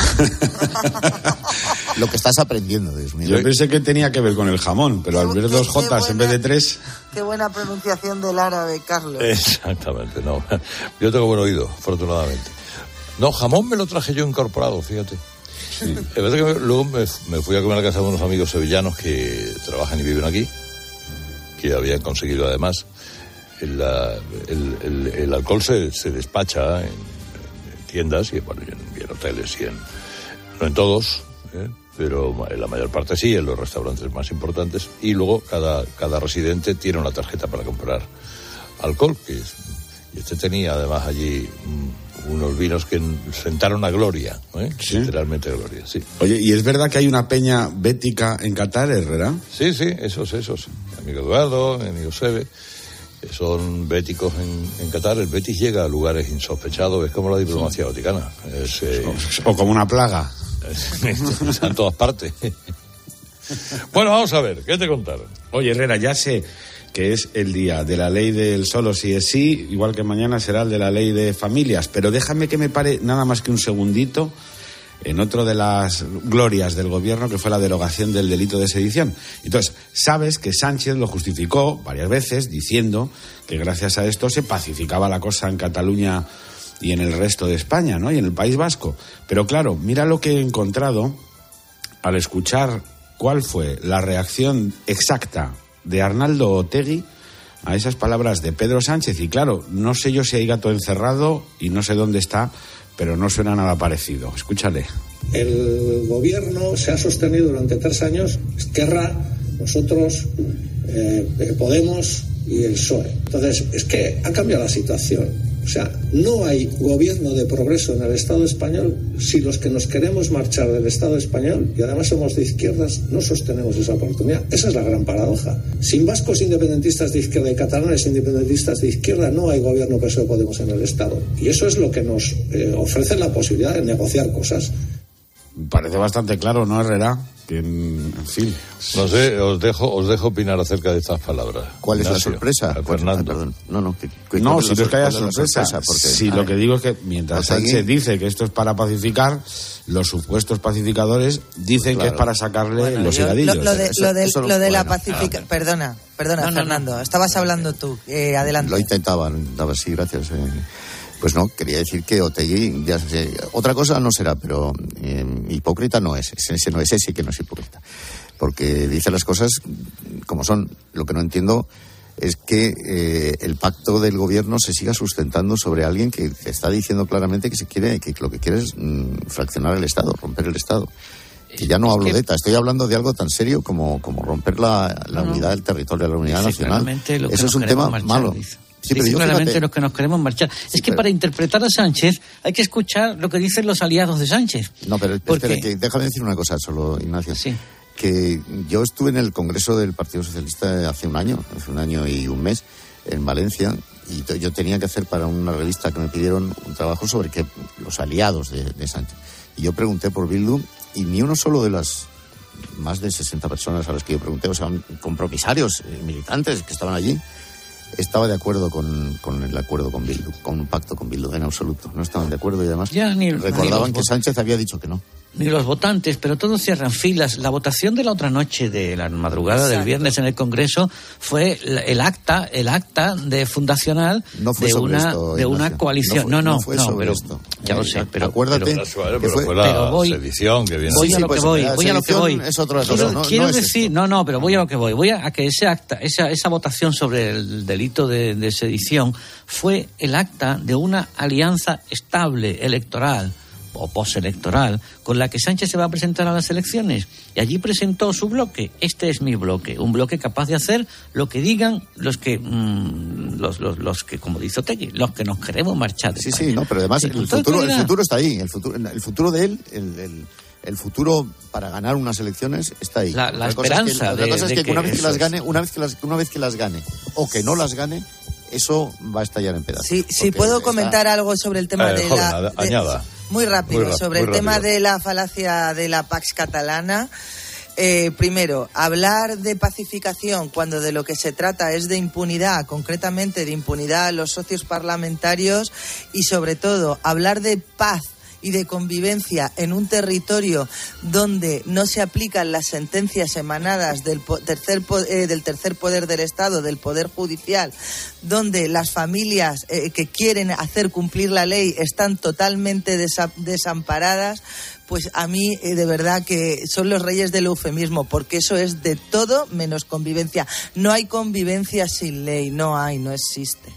Lo que estás aprendiendo, Dios mío. Yo pensé que tenía que ver con el jamón, pero al ver dos Jotas en vez de tres... Qué buena pronunciación del árabe, Carlos. Exactamente, no. Yo tengo buen oído, afortunadamente. No, jamón me lo traje yo incorporado, fíjate. Sí. Es verdad que luego me, me fui a comer a la casa de unos amigos sevillanos que trabajan y viven aquí, que habían conseguido además. El, el, el, el alcohol se, se despacha en, en tiendas y, bueno, y, en, y en hoteles y en... No en todos, ¿eh? Pero en la mayor parte sí, en los restaurantes más importantes. Y luego cada, cada residente tiene una tarjeta para comprar alcohol. Que es, y este tenía además allí um, unos vinos que sentaron a gloria, ¿eh? ¿Sí? Literalmente a gloria, sí. Oye, ¿y es verdad que hay una peña bética en Qatar, Herrera? Sí, sí, esos, esos. Mi amigo Eduardo, mi amigo Sebe, son béticos en, en Qatar. El Betis llega a lugares insospechados, es como la diplomacia sí. vaticana. Es, eh, o como una plaga. Está en todas partes. Bueno, vamos a ver, ¿qué te contaron? Oye, Herrera, ya sé que es el día de la ley del solo sí es sí, igual que mañana será el de la ley de familias, pero déjame que me pare nada más que un segundito en otro de las glorias del gobierno, que fue la derogación del delito de sedición. Entonces, sabes que Sánchez lo justificó varias veces diciendo que gracias a esto se pacificaba la cosa en Cataluña y en el resto de España, ¿no? Y en el País Vasco. Pero claro, mira lo que he encontrado al escuchar cuál fue la reacción exacta de Arnaldo Otegi a esas palabras de Pedro Sánchez. Y claro, no sé yo si hay gato encerrado y no sé dónde está, pero no suena nada parecido. Escúchale. El gobierno se ha sostenido durante tres años, Esquerra, nosotros, eh, Podemos y el P S O E. Entonces, es que ha cambiado la situación. O sea, no hay gobierno de progreso en el Estado español si los que nos queremos marchar del Estado español, y además somos de izquierdas, no sostenemos esa oportunidad. Esa es la gran paradoja. Sin vascos independentistas de izquierda y catalanes independentistas de izquierda, no hay gobierno P S O E Podemos en el Estado. Y eso es lo que nos eh, ofrece la posibilidad de negociar cosas. Parece bastante claro, ¿no, Herrera? Que, en, en fin. No sé, os dejo, os dejo opinar acerca de estas palabras. ¿Cuál Ignacio, es la sorpresa? Fernando. Ah, perdón. No, no, que, que no, si no es que haya sorpresa. sorpresa. Porque, si lo que digo es que mientras Sánchez aquí dice que esto es para pacificar, los supuestos pacificadores dicen claro. que es para sacarle bueno, los yo, higadillos. Lo, lo de, eso, lo de, eso lo de la bueno, pacificación. ah, perdona, perdona, no, no, Fernando. No. Estabas hablando tú. Eh, adelante. Lo intentaba, daba sí, gracias. Eh. Pues no, quería decir que Otegi, ya sé, otra cosa no será, pero eh, hipócrita no es, ese no es ese que no es hipócrita, porque dice las cosas como son. Lo que no entiendo es que eh, el pacto del gobierno se siga sustentando sobre alguien que está diciendo claramente que se quiere, que lo que quiere es mmm, fraccionar el Estado, romper el Estado. Que ya no hablo que... de ETA, estoy hablando de algo tan serio como, como romper la, la no, unidad del territorio, la unidad nacional. Eso es un tema marchar, malo. Dice. Sí, pero claramente fíjate, los que nos queremos marchar. Sí, es que pero, para interpretar a Sánchez hay que escuchar lo que dicen los aliados de Sánchez. No, pero porque... espera, que, déjame decir una cosa solo, Ignacio. Sí. Que yo estuve en el Congreso del Partido Socialista hace un año, hace un año y un mes, en Valencia, y t- yo tenía que hacer para una revista que me pidieron un trabajo sobre que los aliados de, de Sánchez. Y yo pregunté por Bildu y ni uno solo de las más de sesenta personas a las que yo pregunté, o sea, compromisarios, eh, militantes que estaban allí, estaba de acuerdo con, con el acuerdo con Bildu, con un pacto con Bildu, en absoluto. No estaban de acuerdo y además ya, ni, recordaban ni que Sánchez había dicho que no. Ni los votantes, pero todos cierran filas. La votación de la otra noche, de la madrugada Exacto. del viernes en el Congreso, fue el acta, el acta de fundacional no fue de sobre una esto, de una coalición. No, fue, no, no, no, fue no, sobre pero esto. Ya lo sé, pero acuérdate pero, pero, pero, fue, fue la pero voy, sedición que viene. Voy a sí, lo pues, que voy, voy a lo que voy. Es otra quiero cosa, no, quiero no es decir, esto. no, no, pero voy a lo que voy. Voy a, a que ese acta, esa esa votación sobre el delito de, de sedición fue el acta de una alianza estable electoral o postelectoral con la que Sánchez se va a presentar a las elecciones, y allí presentó su bloque. Este es mi bloque, un bloque capaz de hacer lo que digan los que mmm, los, los los que, como dice Otegi, los que nos queremos marchar de sí España. sí no pero además el, el futuro el futuro está ahí, el futuro el futuro de él, el, el el futuro para ganar unas elecciones está ahí. La, la esperanza. La cosa es que, que una vez que las es... gane, una vez que las una vez que las gane o que no las gane, eso va a estallar en pedazos. Sí, sí, puedo está... comentar algo sobre el tema eh, de joven, la... De, añada. Muy rápido, muy rápido sobre muy el tema rápido. de la falacia de la Pax catalana. Eh, primero, hablar de pacificación cuando de lo que se trata es de impunidad, concretamente de impunidad a los socios parlamentarios, y sobre todo hablar de paz y de convivencia en un territorio donde no se aplican las sentencias emanadas del po- tercer po- eh, del tercer poder del Estado, del Poder Judicial, donde las familias eh, que quieren hacer cumplir la ley están totalmente desa- desamparadas, pues a mí eh, de verdad que son los reyes del eufemismo, porque eso es de todo menos convivencia. No hay convivencia sin ley, no hay, no existe.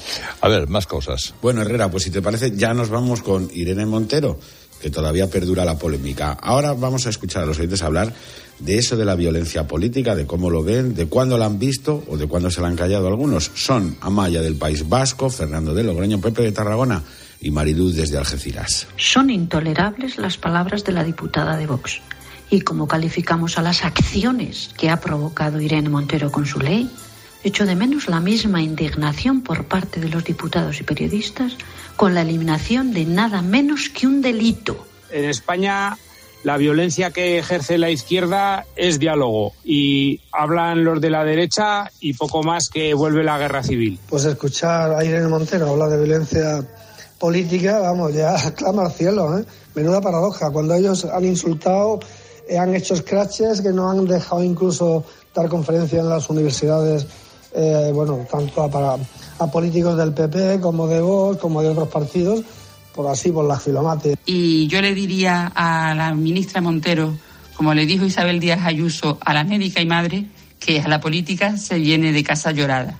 A ver, más cosas. Bueno, Herrera, pues si te parece, ya nos vamos con Irene Montero, que todavía perdura la polémica. Ahora vamos a escuchar a los oyentes hablar de eso de la violencia política, de cómo lo ven, de cuándo la han visto o de cuándo se la han callado algunos. Son Amaya del País Vasco, Fernando de Logroño, Pepe de Tarragona y Mariluz desde Algeciras. Son intolerables las palabras de la diputada de Vox. Y como calificamos a las acciones que ha provocado Irene Montero con su ley, echo de menos la misma indignación por parte de los diputados y periodistas con la eliminación de nada menos que un delito. En España la violencia que ejerce la izquierda es diálogo y hablan los de la derecha y poco más que vuelve la guerra civil. Pues escuchar a Irene Montero hablar de violencia política, vamos, ya clama al cielo, ¿eh? Menuda paradoja, cuando ellos han insultado, eh, han hecho scratches, que no han dejado incluso dar conferencias en las universidades, eh, bueno, tanto a, para, a políticos del P P como de Vox, como de otros partidos, por así, por las filomates. Y yo le diría a la ministra Montero, como le dijo Isabel Díaz Ayuso a la médica y madre, que a la política se viene de casa llorada.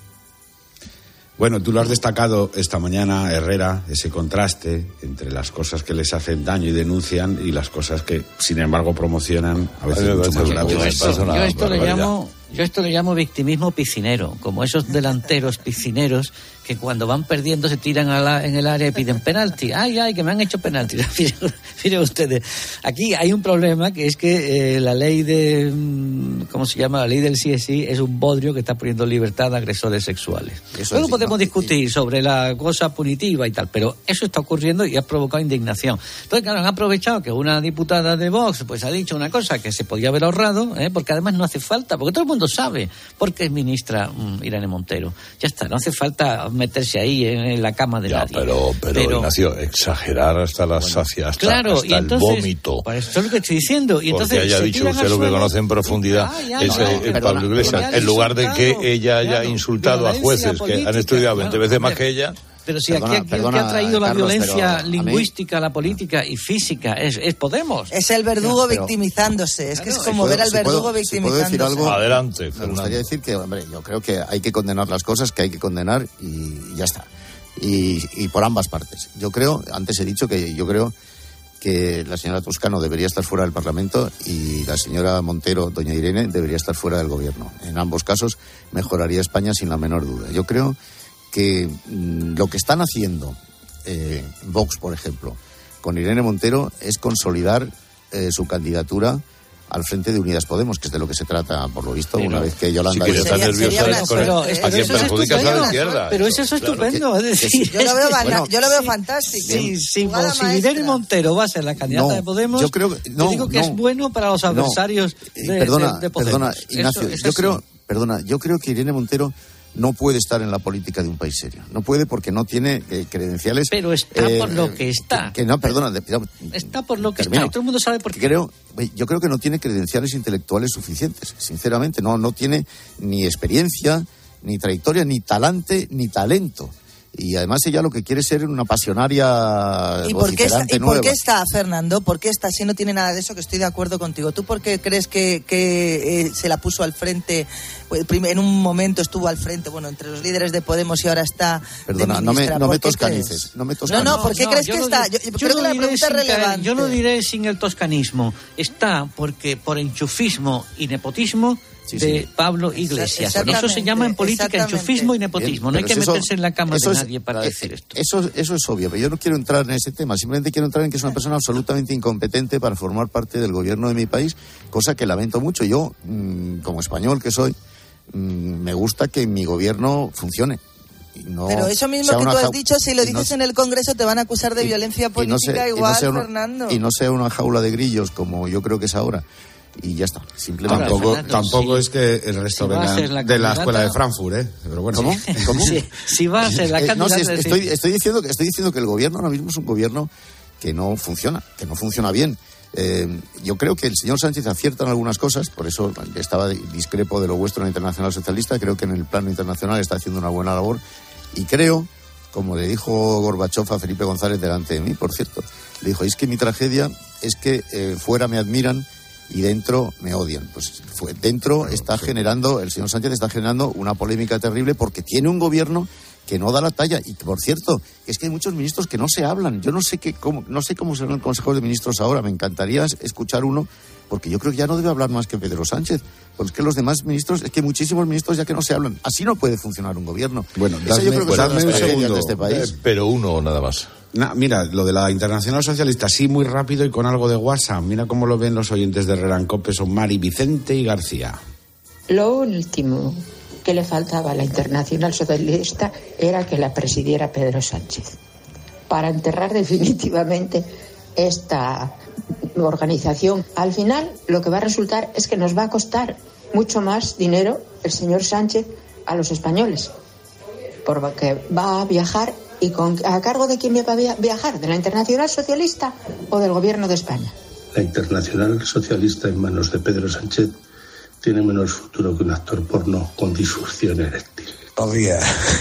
Bueno, tú lo has destacado esta mañana, Herrera, ese contraste entre las cosas que les hacen daño y denuncian y las cosas que, sin embargo, promocionan a veces Ay, mucho más graves. Yo esto, yo esto le llamo, yo esto le llamo victimismo piscinero, como esos delanteros piscineros que cuando van perdiendo se tiran a la, en el área y piden penalti. Ay, ay, que me han hecho penalti. Miren ustedes, aquí hay un problema que es que eh, la ley de, ¿cómo se llama? La ley del sí es sí es un bodrio que está poniendo libertad a agresores sexuales. Eso Luego podemos discutir sobre la cosa punitiva y tal, pero eso está ocurriendo y ha provocado indignación. Entonces, claro, han aprovechado que una diputada de Vox pues ha dicho una cosa que se podía haber ahorrado, ¿eh? Porque además no hace falta, porque todo el mundo sabe por qué es ministra um, Irene Montero. Ya está, no hace falta meterse ahí en, en la cama de ya, nadie. Pero, pero, pero, Ignacio, exagerar hasta la bueno, sacia, hasta, claro, hasta y entonces, el vómito. Pues eso es lo que estoy diciendo. Y entonces, porque haya dicho usted lo que conoce en profundidad, ah, ya, es no, eh, perdona, Pablo Iglesias, en lugar de que ella haya claro, insultado a jueces que han estudiado veinte veces más que ella. Pero si perdona, aquí, aquí perdona, el que ha traído la Carlos, violencia lingüística, la política y física es, es Podemos. Es el verdugo pero, victimizándose. Es que es como ver al verdugo si puedo, victimizándose. Si puedo decir algo, adelante, me Fernando. gustaría decir que, hombre, yo creo que hay que condenar las cosas que hay que condenar y ya está. Y, y por ambas partes. Yo creo, antes he dicho que yo creo que la señora Toscano debería estar fuera del Parlamento y la señora Montero, doña Irene, debería estar fuera del Gobierno. En ambos casos mejoraría España sin la menor duda. Yo creo que mmm, lo que están haciendo eh, Vox, por ejemplo, con Irene Montero es consolidar eh, su candidatura al frente de Unidas Podemos, que es de lo que se trata, por lo visto, sí, una no. vez que Yolanda... Sí, que está nerviosa con pero, el, a quien perjudica a la izquierda. Pero eso es estupendo, claro. Es decir... Yo lo veo, bueno, yo lo veo sí, fantástico. Sí, sí, pues, si Irene Montero va a ser la candidata no, de Podemos, yo creo que, no, te digo que no, es bueno para los adversarios no, de, perdona, de, de Podemos. Perdona, Ignacio, eso, eso yo sí. creo... Perdona, yo creo que Irene Montero no puede estar en la política de un país serio. No puede porque no tiene eh, credenciales... Pero está eh, por lo que está. Que, que no, perdona. De, de, está por lo que termino. está. Todo el mundo sabe por qué. Creo, yo creo que no tiene credenciales intelectuales suficientes, sinceramente. No, no tiene ni experiencia, ni trayectoria, ni talante, ni talento. Y además ella lo que quiere es ser una pasionaria ¿Y por qué está, ¿y nueva. por qué está, Fernando? ¿Por qué está? Si no tiene nada de eso, que estoy de acuerdo contigo. ¿Tú por qué crees que, que eh, se la puso al frente? En un momento estuvo al frente, bueno, entre los líderes de Podemos y ahora está Perdona, de no me, no me ¿Por toscanices. No, me toscanices. no, no, ¿por qué no, crees yo que no, está? Yo, yo creo no que la pregunta es relevante. Yo lo diré sin el toscanismo. Está porque por enchufismo y nepotismo Sí, de sí. Pablo Iglesias. Eso se llama en política enchufismo y nepotismo. Bien, no hay que meterse eso, en la cama de nadie es, para eh, decir esto. Eso, eso es obvio, pero yo no quiero entrar en ese tema. Simplemente quiero entrar en que es una persona absolutamente incompetente para formar parte del gobierno de mi país, cosa que lamento mucho. Yo, mmm, como español que soy, mmm, me gusta que mi gobierno funcione. No pero eso mismo que tú has dicho, si lo dices no, en el Congreso te van a acusar de y, violencia política no sea, igual, no una, Fernando. Y no sea una jaula de grillos como yo creo que es ahora. Y ya está, simplemente. Ahora, tampoco Fernando, tampoco si, es que el resto si vengan la de la escuela de Frankfurt, ¿eh? Pero bueno. ¿Cómo? ¿Cómo? Si, si va a ser la candidata... Eh, no, si estoy, estoy, diciendo que, estoy diciendo que el gobierno ahora mismo es un gobierno que no funciona, que no funciona bien. Eh, yo creo que el señor Sánchez acierta en algunas cosas, por eso estaba discrepo de lo vuestro en la Internacional Socialista. Creo que en el plano internacional está haciendo una buena labor. Y creo, como le dijo Gorbachov a Felipe González delante de mí, por cierto, le dijo, es que mi tragedia es que eh, fuera me admiran y dentro me odian. Pues fue, dentro está generando, el señor Sánchez está generando una polémica terrible porque tiene un gobierno que no da la talla. Y por cierto, es que hay muchos ministros que no se hablan. Yo no sé qué, cómo, no sé cómo serán el Consejo de Ministros ahora. Me encantaría escuchar uno, porque yo creo que ya no debe hablar más que Pedro Sánchez. Porque es que los demás ministros, es que muchísimos ministros ya que no se hablan. Así no puede funcionar un gobierno. Bueno, Eso dadme, yo creo que dadme son un segundo, de este país. Pero uno nada más. Nah, mira, lo de la Internacional Socialista, sí, muy rápido y con algo de WhatsApp. Mira cómo lo ven los oyentes de Herrera en Cope, son Mari, Vicente y García. Lo último que le faltaba a la Internacional Socialista era que la presidiera Pedro Sánchez, para enterrar definitivamente esta organización. Al final, lo que va a resultar es que nos va a costar mucho más dinero el señor Sánchez a los españoles, porque va a viajar ¿Y con, a cargo de quién me va a viajar? ¿De la Internacional Socialista o del Gobierno de España? La Internacional Socialista en manos de Pedro Sánchez tiene menos futuro que un actor porno con disfunción eréctil. Todavía.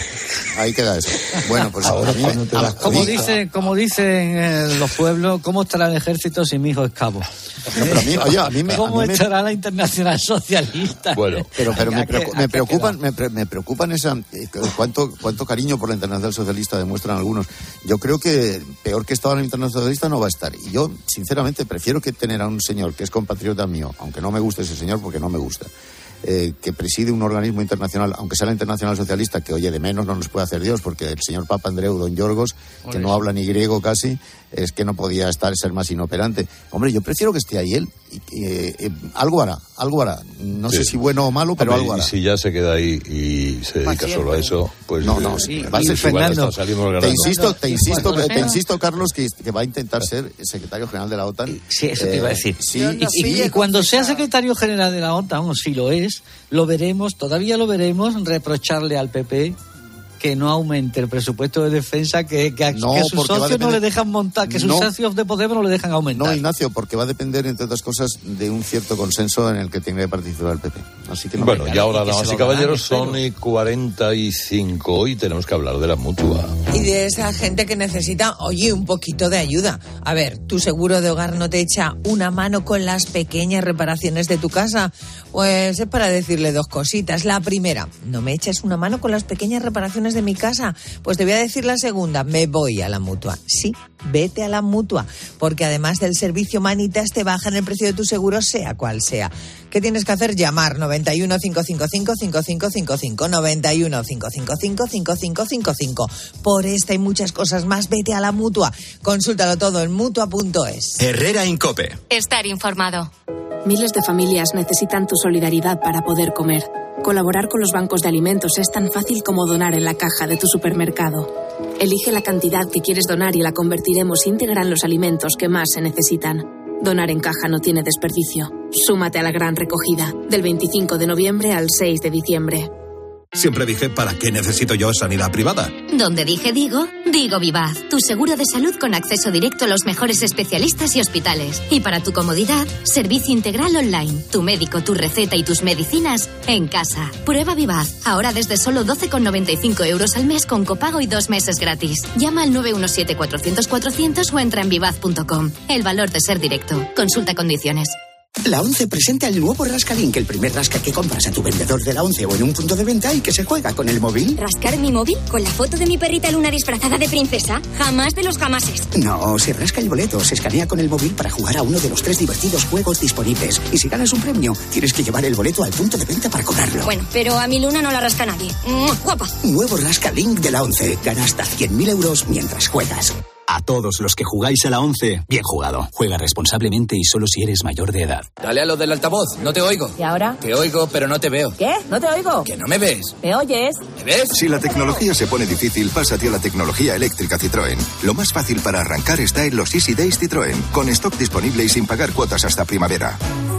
Ahí queda eso. Bueno, pues ahora me, te das como dice, como dicen eh, los pueblos, ¿cómo estará el ejército si mi hijo es cabo? No, pero a mí, oye, a mí me, ¿Cómo a mí estará me... la Internacional Socialista? Bueno, pero, pero me, preocup, me preocupan, me, pre, me preocupan esa eh, cuánto cuánto cariño por la Internacional Socialista demuestran algunos. Yo creo que peor que estaba en la Internacional Socialista no va a estar. Y yo, sinceramente, prefiero que tener a un señor que es compatriota mío, aunque no me guste ese señor porque no me gusta. Eh, que preside un organismo internacional, aunque sea la Internacional Socialista, que oye, de menos no nos puede hacer Dios, porque el señor Papa Andreu Don Yorgos, que no habla ni griego casi, es que no podía estar ser más inoperante. Hombre, yo prefiero que esté ahí él. Y, eh, eh, algo hará, algo hará. No sí. sé si bueno o malo, pero Hombre, algo hará. Y si ya se queda ahí y se dedica solo a eso, pues... No, no, eh, sí. Va a ser Fernando. Te insisto, te insisto, te insisto, Carlos, que, que va a intentar ser secretario general de la OTAN. Sí, eso te iba a decir. Sí, y, y, y cuando sea secretario general de la OTAN, o si lo es, lo veremos, todavía lo veremos, reprocharle al P P que no aumente el presupuesto de defensa, que, que, no, que sus socios no le dejan montar, que sus no, socios de Podemos no le dejan aumentar. No, Ignacio, porque va a depender, entre otras cosas, de un cierto consenso en el que tenga que participar el P P. Así que no bueno, y ahora, damas y caballeros, son y cuarenta y cinco y tenemos que hablar de la Mutua. Y de esa gente que necesita, oye, un poquito de ayuda. A ver, ¿tu seguro de hogar no te echa una mano con las pequeñas reparaciones de tu casa? Pues es para decirle dos cositas. La primera, ¿no me echas una mano con las pequeñas reparaciones de mi casa? Pues te voy a decir la segunda, me voy a la Mutua. Sí, vete a la Mutua, porque además del servicio Manitas te bajan el precio de tu seguro, sea cual sea. ¿Qué tienes que hacer? Llamar noventa y uno, cinco cinco cinco, cinco cinco cinco cinco, noventa y uno, cinco cinco cinco, cinco cinco cinco cinco. Por esta y muchas cosas más, vete a la Mutua. Consúltalo todo en mutua punto es. Herrera Incope. Estar informado. Miles de familias necesitan tu solidaridad para poder comer. Colaborar con los bancos de alimentos es tan fácil como donar en la caja de tu supermercado. Elige la cantidad que quieres donar y la convertiremos íntegra en los alimentos que más se necesitan. Donar en caja no tiene desperdicio. Súmate a la gran recogida, del veinticinco de noviembre al seis de diciembre. Siempre dije, ¿para qué necesito yo sanidad privada? Donde dije digo, digo Vivaz, tu seguro de salud con acceso directo a los mejores especialistas y hospitales. Y para tu comodidad, servicio integral online, tu médico, tu receta y tus medicinas en casa. Prueba Vivaz, ahora desde solo doce con noventa y cinco euros al mes con copago y dos meses gratis. Llama al nueve uno siete, cuatrocientos, cuatrocientos o entra en vivaz punto com. El valor de ser directo. Consulta condiciones. La ONCE presenta el nuevo Rascalink, el primer rasca que compras a tu vendedor de la ONCE o en un punto de venta y que se juega con el móvil. ¿Rascar mi móvil? ¿Con la foto de mi perrita Luna disfrazada de princesa? Jamás de los jamases. No, se rasca el boleto, se escanea con el móvil para jugar a uno de los tres divertidos juegos disponibles. Y si ganas un premio, tienes que llevar el boleto al punto de venta para cobrarlo. Bueno, pero a mi Luna no la rasca nadie. ¡Guapa! Nuevo Rascalink de la ONCE. Gana hasta cien mil euros mientras juegas. A todos los que jugáis a la ONCE, bien jugado. Juega responsablemente y solo si eres mayor de edad. Dale a lo del altavoz, no te oigo. ¿Y ahora? Te oigo, pero no te veo. ¿Qué? ¿No te oigo? Que no me ves. ¿Me oyes? ¿Me ves? Si la tecnología se pone difícil, pásate a la tecnología eléctrica Citroën. Lo más fácil para arrancar está en los Easy Days Citroën, con stock disponible y sin pagar cuotas hasta primavera.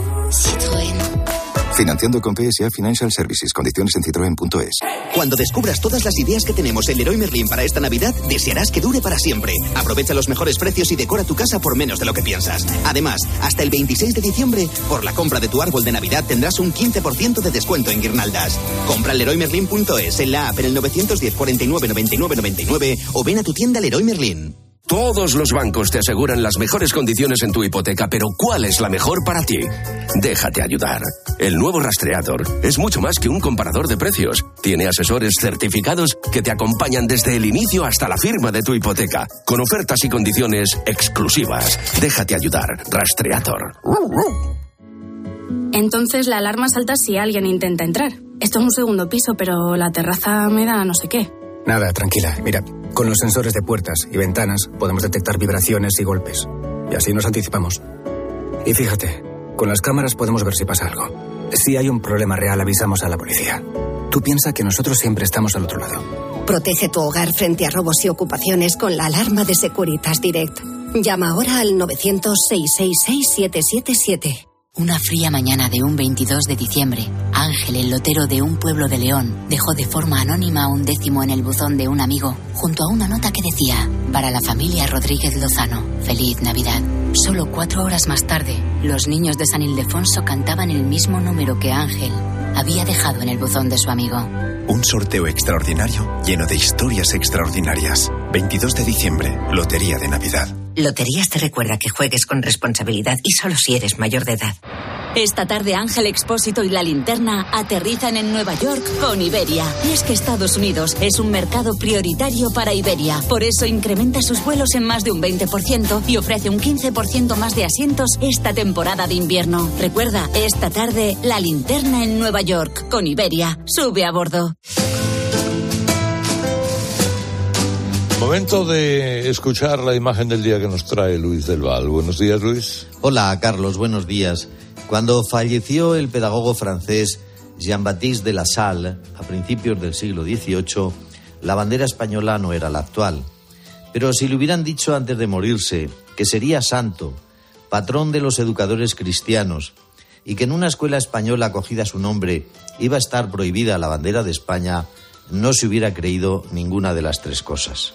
Citroën. Financiando con P S A Financial Services. Condiciones en citroen punto es. Cuando descubras todas las ideas que tenemos en Leroy Merlin para esta Navidad, desearás que dure para siempre. Aprovecha los mejores precios y decora tu casa por menos de lo que piensas. Además, hasta el veintiséis de diciembre, por la compra de tu árbol de Navidad tendrás un quince por ciento de descuento en guirnaldas. Compra en leroy merlin punto es, en la app, en el nueve uno cero, cuarenta y nueve, noventa y nueve, noventa y nueve o ven a tu tienda Leroy Merlin. Todos los bancos te aseguran las mejores condiciones en tu hipoteca, pero ¿cuál es la mejor para ti? Déjate ayudar. El nuevo Rastreator es mucho más que un comparador de precios. Tiene asesores certificados que te acompañan desde el inicio hasta la firma de tu hipoteca, con ofertas y condiciones exclusivas. Déjate ayudar. Rastreator. Entonces la alarma salta si alguien intenta entrar. Esto es un segundo piso, pero la terraza me da no sé qué. Nada, tranquila. Mira, con los sensores de puertas y ventanas podemos detectar vibraciones y golpes. Y así nos anticipamos. Y fíjate, con las cámaras podemos ver si pasa algo. Si hay un problema real, avisamos a la policía. Tú piensa que nosotros siempre estamos al otro lado. Protege tu hogar frente a robos y ocupaciones con la alarma de Securitas Direct. Llama ahora al novecientos, seiscientos sesenta y seis, siete siete siete. Una fría mañana de un veintidós de diciembre, Ángel, el lotero de un pueblo de León, dejó de forma anónima un décimo en el buzón de un amigo, junto a una nota que decía: para la familia Rodríguez Lozano, feliz Navidad. Solo cuatro horas más tarde, los niños de San Ildefonso cantaban el mismo número que Ángel había dejado en el buzón de su amigo. Un sorteo extraordinario lleno de historias extraordinarias. veintidós de diciembre, Lotería de Navidad. Loterías te recuerda que juegues con responsabilidad y solo si eres mayor de edad. Esta tarde Ángel Expósito y La Linterna aterrizan en Nueva York con Iberia. Y es que Estados Unidos es un mercado prioritario para Iberia. Por eso incrementa sus vuelos en más de un veinte por ciento y ofrece un quince por ciento más de asientos esta temporada de invierno. Recuerda, esta tarde La Linterna en Nueva York con Iberia. Sube a bordo. Momento de escuchar la imagen del día que nos trae Luis del Val. Buenos días, Luis. Hola, Carlos, buenos días. Cuando falleció el pedagogo francés Jean-Baptiste de La Salle, a principios del siglo dieciocho, la bandera española no era la actual. Pero si le hubieran dicho antes de morirse que sería santo, patrón de los educadores cristianos, y que en una escuela española acogida su nombre iba a estar prohibida la bandera de España, no se hubiera creído ninguna de las tres cosas.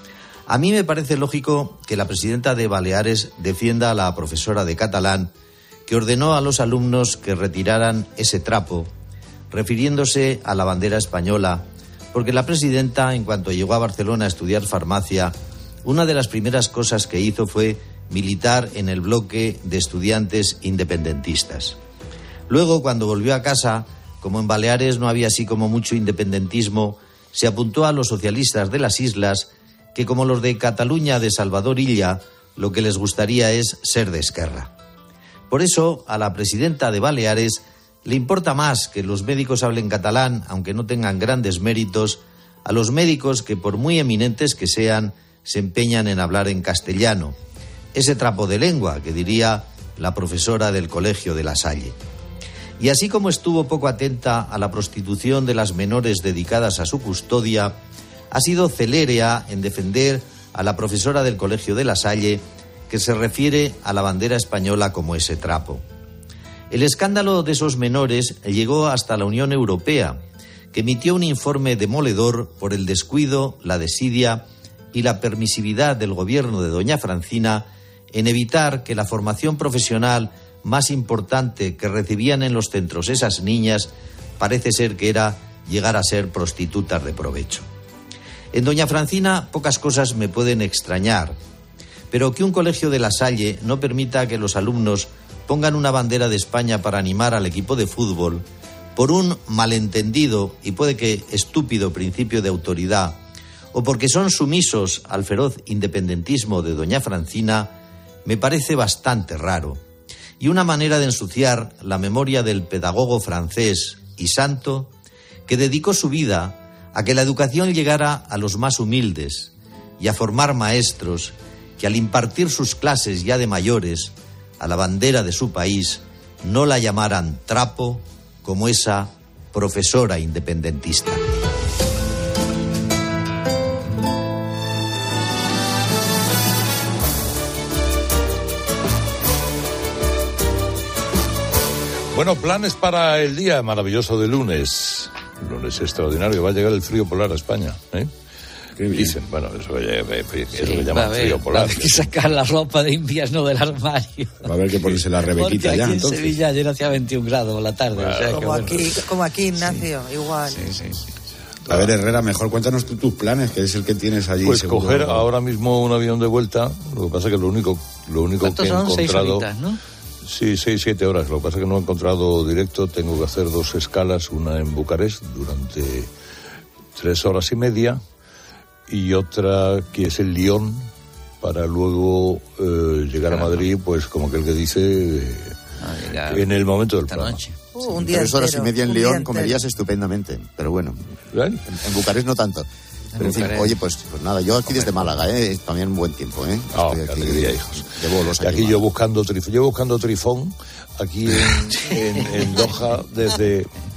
A mí me parece lógico que la presidenta de Baleares defienda a la profesora de catalán que ordenó a los alumnos que retiraran ese trapo, refiriéndose a la bandera española, porque la presidenta, en cuanto llegó a Barcelona a estudiar farmacia, una de las primeras cosas que hizo fue militar en el bloque de estudiantes independentistas. Luego, cuando volvió a casa, como en Baleares no había así como mucho independentismo, se apuntó a los socialistas de las islas, que como los de Cataluña de Salvador Illa, lo que les gustaría es ser de Esquerra. Por eso, a la presidenta de Baleares le importa más que los médicos hablen catalán, aunque no tengan grandes méritos, a los médicos que, por muy eminentes que sean, se empeñan en hablar en castellano. Ese trapo de lengua, que diría la profesora del Colegio de La Salle. Y así como estuvo poco atenta a la prostitución de las menores dedicadas a su custodia, ha sido celérea en defender a la profesora del Colegio de La Salle, que se refiere a la bandera española como ese trapo. El escándalo de esos menores llegó hasta la Unión Europea, que emitió un informe demoledor por el descuido, la desidia y la permisividad del gobierno de doña Francina en evitar que la formación profesional más importante que recibían en los centros esas niñas parece ser que era llegar a ser prostitutas de provecho. En doña Francina pocas cosas me pueden extrañar, pero que un colegio de La Salle no permita que los alumnos pongan una bandera de España para animar al equipo de fútbol, por un malentendido y puede que estúpido principio de autoridad, o porque son sumisos al feroz independentismo de doña Francina, me parece bastante raro, y una manera de ensuciar la memoria del pedagogo francés y santo que dedicó su vida a que la educación llegara a los más humildes y a formar maestros que al impartir sus clases ya de mayores a la bandera de su país no la llamaran trapo como esa profesora independentista. Bueno, planes para el día maravilloso de lunes. Lunes extraordinario, va a llegar el frío polar a España, ¿eh? Dicen, bueno, eso, eso sí, le llaman ver, frío polar. Va a haber que sacar la ropa de invierno del armario. Va a haber que ponerse la rebequita Porque ya, aquí entonces. en Sevilla ayer hacía veintiún grados por la tarde. Claro. O sea, Como, que, bueno, aquí, como aquí, Ignacio, sí. Igual. Sí, sí, sí. A ver, Herrera, mejor cuéntanos tú tus planes, que es el que tienes allí. Pues seguro. coger ahora mismo un avión de vuelta, lo que pasa es que lo único, lo único que he son? encontrado... Seis horitas, ¿no? Sí, seis, siete horas. Lo que pasa es que no he encontrado directo. Tengo que hacer dos escalas, una en Bucarest durante tres horas y media y otra que es el Lyon para luego eh, llegar a Madrid, pues como aquel que dice, eh, ah, en el momento del programa. Uh, un día Tres horas entero, y media en un León día comerías estupendamente, pero bueno, ¿Eh? en, en Bucarest no tanto. Pero en fin, oye, pues, pues nada, yo aquí desde Málaga, ¿eh? También un buen tiempo, ¿eh? Oh, Estoy qué aquí, alegría, hijos. de bolos Y aquí aquí, yo buscando trifón, yo buscando trifón aquí en, en, en Doha desde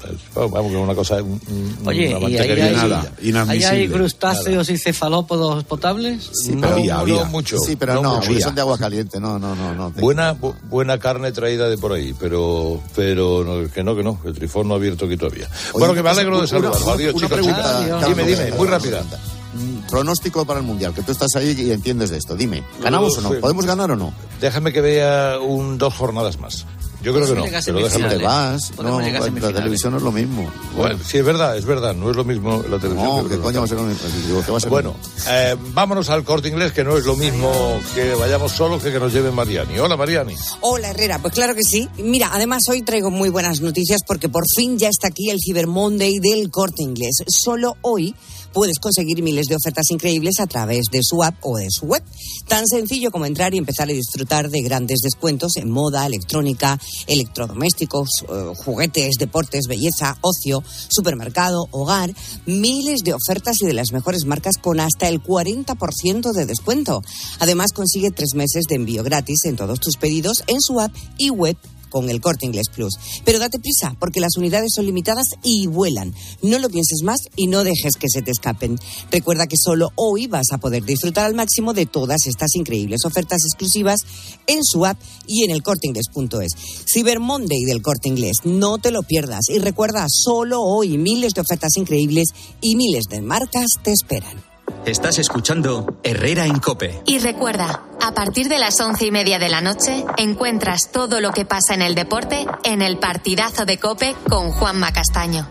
Vamos, que una cosa... Un, Oye, una ¿y ahí hay, nada, ¿ahí hay crustáceos nada. y cefalópodos potables? Sí, no, pero había, había. No mucho. Sí, pero no, no porque son de agua caliente. No, no, no. no buena bu- buena carne traída de por ahí, pero pero no, que no, que no. El Trifón no ha abierto aquí todavía. Oye, bueno, que me alegro de saludar. Una, Adiós, una chicos, pregunta, chicas. Dime, dime, muy rápida. Pronóstico para el Mundial, que tú estás ahí y entiendes de esto. Dime, ¿ganamos no, o no? ¿Podemos ganar o no? Déjame que vea un dos jornadas más. Yo creo que no, pero déjame que vas. No, la televisión no es lo mismo. Bueno, sí, es verdad, es verdad, no es lo mismo la televisión. No, que coño va a ser lo mismo. Bueno, eh, vámonos al Corte Inglés, que no es lo mismo que vayamos solos que que nos lleve Mariani. Hola, Mariani. Hola, Herrera, pues claro que sí. Mira, además hoy traigo muy buenas noticias porque por fin ya está aquí el Cyber Monday del Corte Inglés. Solo hoy puedes conseguir miles de ofertas increíbles a través de su app o de su web. Tan sencillo como entrar y empezar a disfrutar de grandes descuentos en moda, electrónica, electrodomésticos, eh, juguetes, deportes, belleza, ocio, supermercado, hogar. Miles de ofertas y de las mejores marcas con hasta el cuarenta por ciento de descuento. Además, consigue tres meses de envío gratis en todos tus pedidos en su app y web con el Corte Inglés Plus. Pero date prisa, porque las unidades son limitadas y vuelan. No lo pienses más y no dejes que se te escapen. Recuerda que solo hoy vas a poder disfrutar al máximo de todas estas increíbles ofertas exclusivas en su app y en el corte inglés punto es. Cyber Monday del Corte Inglés, no te lo pierdas. Y recuerda, solo hoy miles de ofertas increíbles y miles de marcas te esperan. Estás escuchando Herrera en COPE. Y recuerda, a partir de las once y media de la noche, encuentras todo lo que pasa en el deporte en el partidazo de COPE con Juanma Castaño.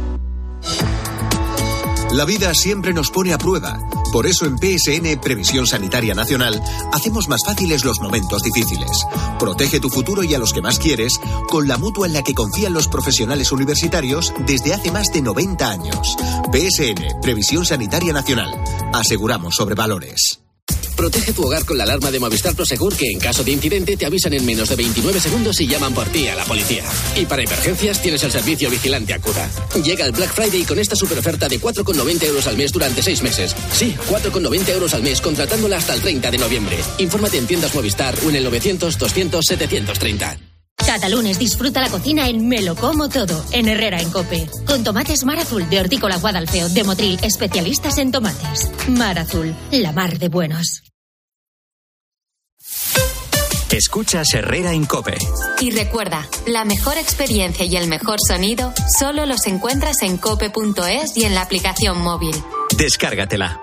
La vida siempre nos pone a prueba. Por eso en P S N, Previsión Sanitaria Nacional, hacemos más fáciles los momentos difíciles. Protege tu futuro y a los que más quieres con la mutua en la que confían los profesionales universitarios desde hace más de noventa años. P S N, Previsión Sanitaria Nacional. Aseguramos sobre valores. Protege tu hogar con la alarma de Movistar Prosegur, que en caso de incidente te avisan en menos de veintinueve segundos y llaman por ti a la policía. Y para emergencias tienes el servicio Vigilante Acuda. Llega el Black Friday con esta superoferta de cuatro con noventa euros al mes durante seis meses. Sí, cuatro con noventa euros al mes contratándola hasta el treinta de noviembre. Infórmate en tiendas Movistar o en el novecientos doscientos setecientos treinta. Cada lunes disfruta la cocina en Me lo como todo, en Herrera en COPE. Con tomates Mar Azul de Hortícola Guadalfeo de Motril, especialistas en tomates. Mar Azul, la mar de buenos. Escuchas Herrera en COPE. Y recuerda, la mejor experiencia y el mejor sonido solo los encuentras en cope punto es y en la aplicación móvil. Descárgatela.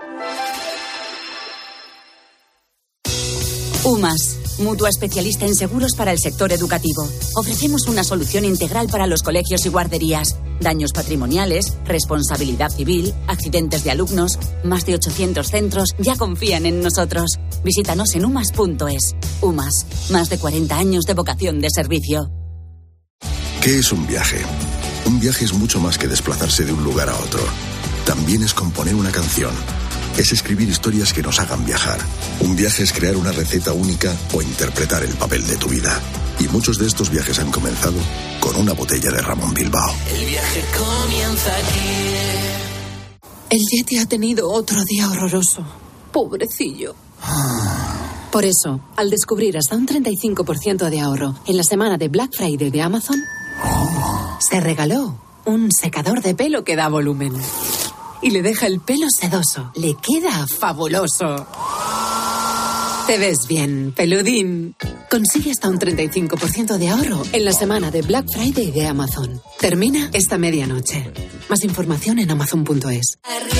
UMAS, mutua especialista en seguros para el sector educativo. Ofrecemos una solución integral para los colegios y guarderías. Daños patrimoniales, responsabilidad civil, accidentes de alumnos. Más de ochocientos centros ya confían en nosotros. Visítanos en umas punto es. UMAS, más de cuarenta años de vocación de servicio. ¿Qué es un viaje? Un viaje es mucho más que desplazarse de un lugar a otro. También es componer una canción. Es escribir historias que nos hagan viajar. Un viaje es crear una receta única o interpretar el papel de tu vida. Y muchos de estos viajes han comenzado con una botella de Ramón Bilbao. El viaje comienza aquí. El Yeti ha tenido otro día horroroso. Pobrecillo. Por eso, al descubrir hasta un treinta y cinco por ciento de ahorro en la semana de Black Friday de Amazon, se regaló un secador de pelo que da volumen. Y le deja el pelo sedoso. Le queda fabuloso. Te ves bien, peludín. Consigue hasta un treinta y cinco por ciento de ahorro en la semana de Black Friday de Amazon. Termina esta medianoche. Más información en amazon punto es.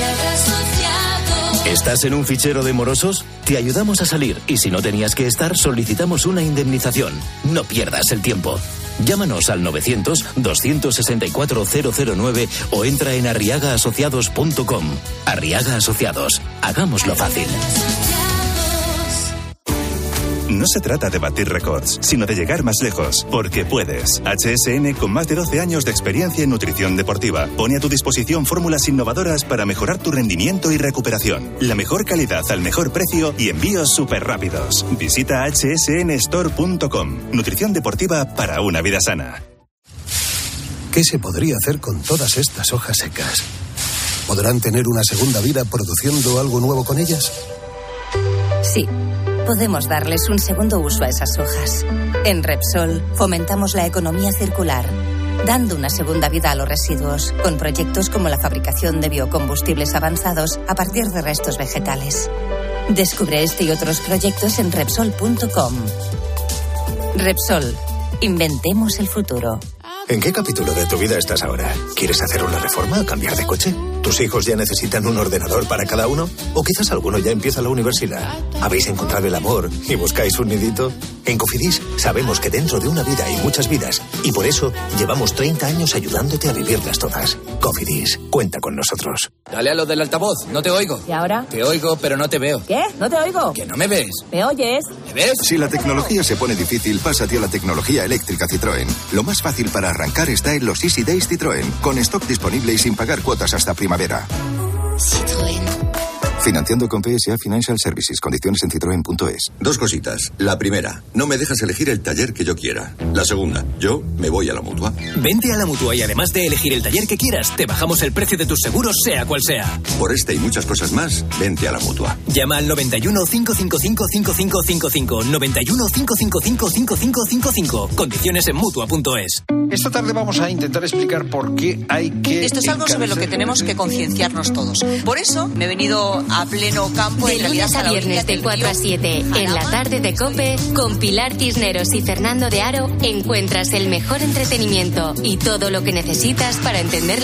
¿Estás en un fichero de morosos? Te ayudamos a salir y si no tenías que estar, solicitamos una indemnización. No pierdas el tiempo. Llámanos al novecientos, doscientos sesenta y cuatro, cero cero nueve o entra en arriaga asociados punto com. Arriaga Asociados. Hagámoslo fácil. No se trata de batir récords, sino de llegar más lejos, porque puedes. H S N, con más de doce años de experiencia en nutrición deportiva, pone a tu disposición fórmulas innovadoras para mejorar tu rendimiento y recuperación. La mejor calidad al mejor precio y envíos súper rápidos. Visita hache ese ene store punto com. Nutrición deportiva para una vida sana. ¿Qué se podría hacer con todas estas hojas secas? ¿Podrán tener una segunda vida produciendo algo nuevo con ellas? Sí. Podemos darles un segundo uso a esas hojas. En Repsol fomentamos la economía circular. dando una segunda vida a los residuos, con proyectos como la fabricación de biocombustibles avanzados a partir de restos vegetales. Descubre este y otros proyectos en Repsol punto com. Repsol. Inventemos el futuro. ¿En qué capítulo de tu vida estás ahora? ¿Quieres hacer una reforma o cambiar de coche? ¿Tus hijos ya necesitan un ordenador para cada uno? ¿O quizás alguno ya empieza la universidad? ¿Habéis encontrado el amor y buscáis un nidito? En Cofidis sabemos que dentro de una vida hay muchas vidas y por eso llevamos treinta años ayudándote a vivirlas todas. Cofidis, cuenta con nosotros. Dale a lo del altavoz, no te oigo. ¿Y ahora? Te oigo, pero no te veo. ¿Qué? ¿No te oigo? ¿Que no me ves? ¿Me oyes? ¿Me ves? Si la tecnología se pone difícil, pásate a la tecnología eléctrica Citroën. Lo más fácil para arrancar está en los Easy Days Citroën, con stock disponible y sin pagar cuotas hasta primavera. Citroën. Financiando con P S A Financial Services. Condiciones en citroen punto es. Dos cositas. La primera, no me dejas elegir el taller que yo quiera. La segunda, yo me voy a la Mutua. Vente a la Mutua y además de elegir el taller que quieras, te bajamos el precio de tus seguros, sea cual sea. Por esta y muchas cosas más, vente a la Mutua. Llama al noventa y uno, cinco cinco cinco, cinco cinco cinco cinco. noventa y uno, cinco cinco cinco, cinco cinco cinco cinco. Condiciones en Mutua punto es. Esta tarde vamos a intentar explicar por qué hay que... Esto es algo sobre lo que tenemos que concienciarnos todos. Por eso me he venido a pleno campo. De lunes a viernes de cuatro a siete, en la tarde de COPE, con Pilar Cisneros y Fernando de Aro, encuentras el mejor entretenimiento y todo lo que necesitas para entender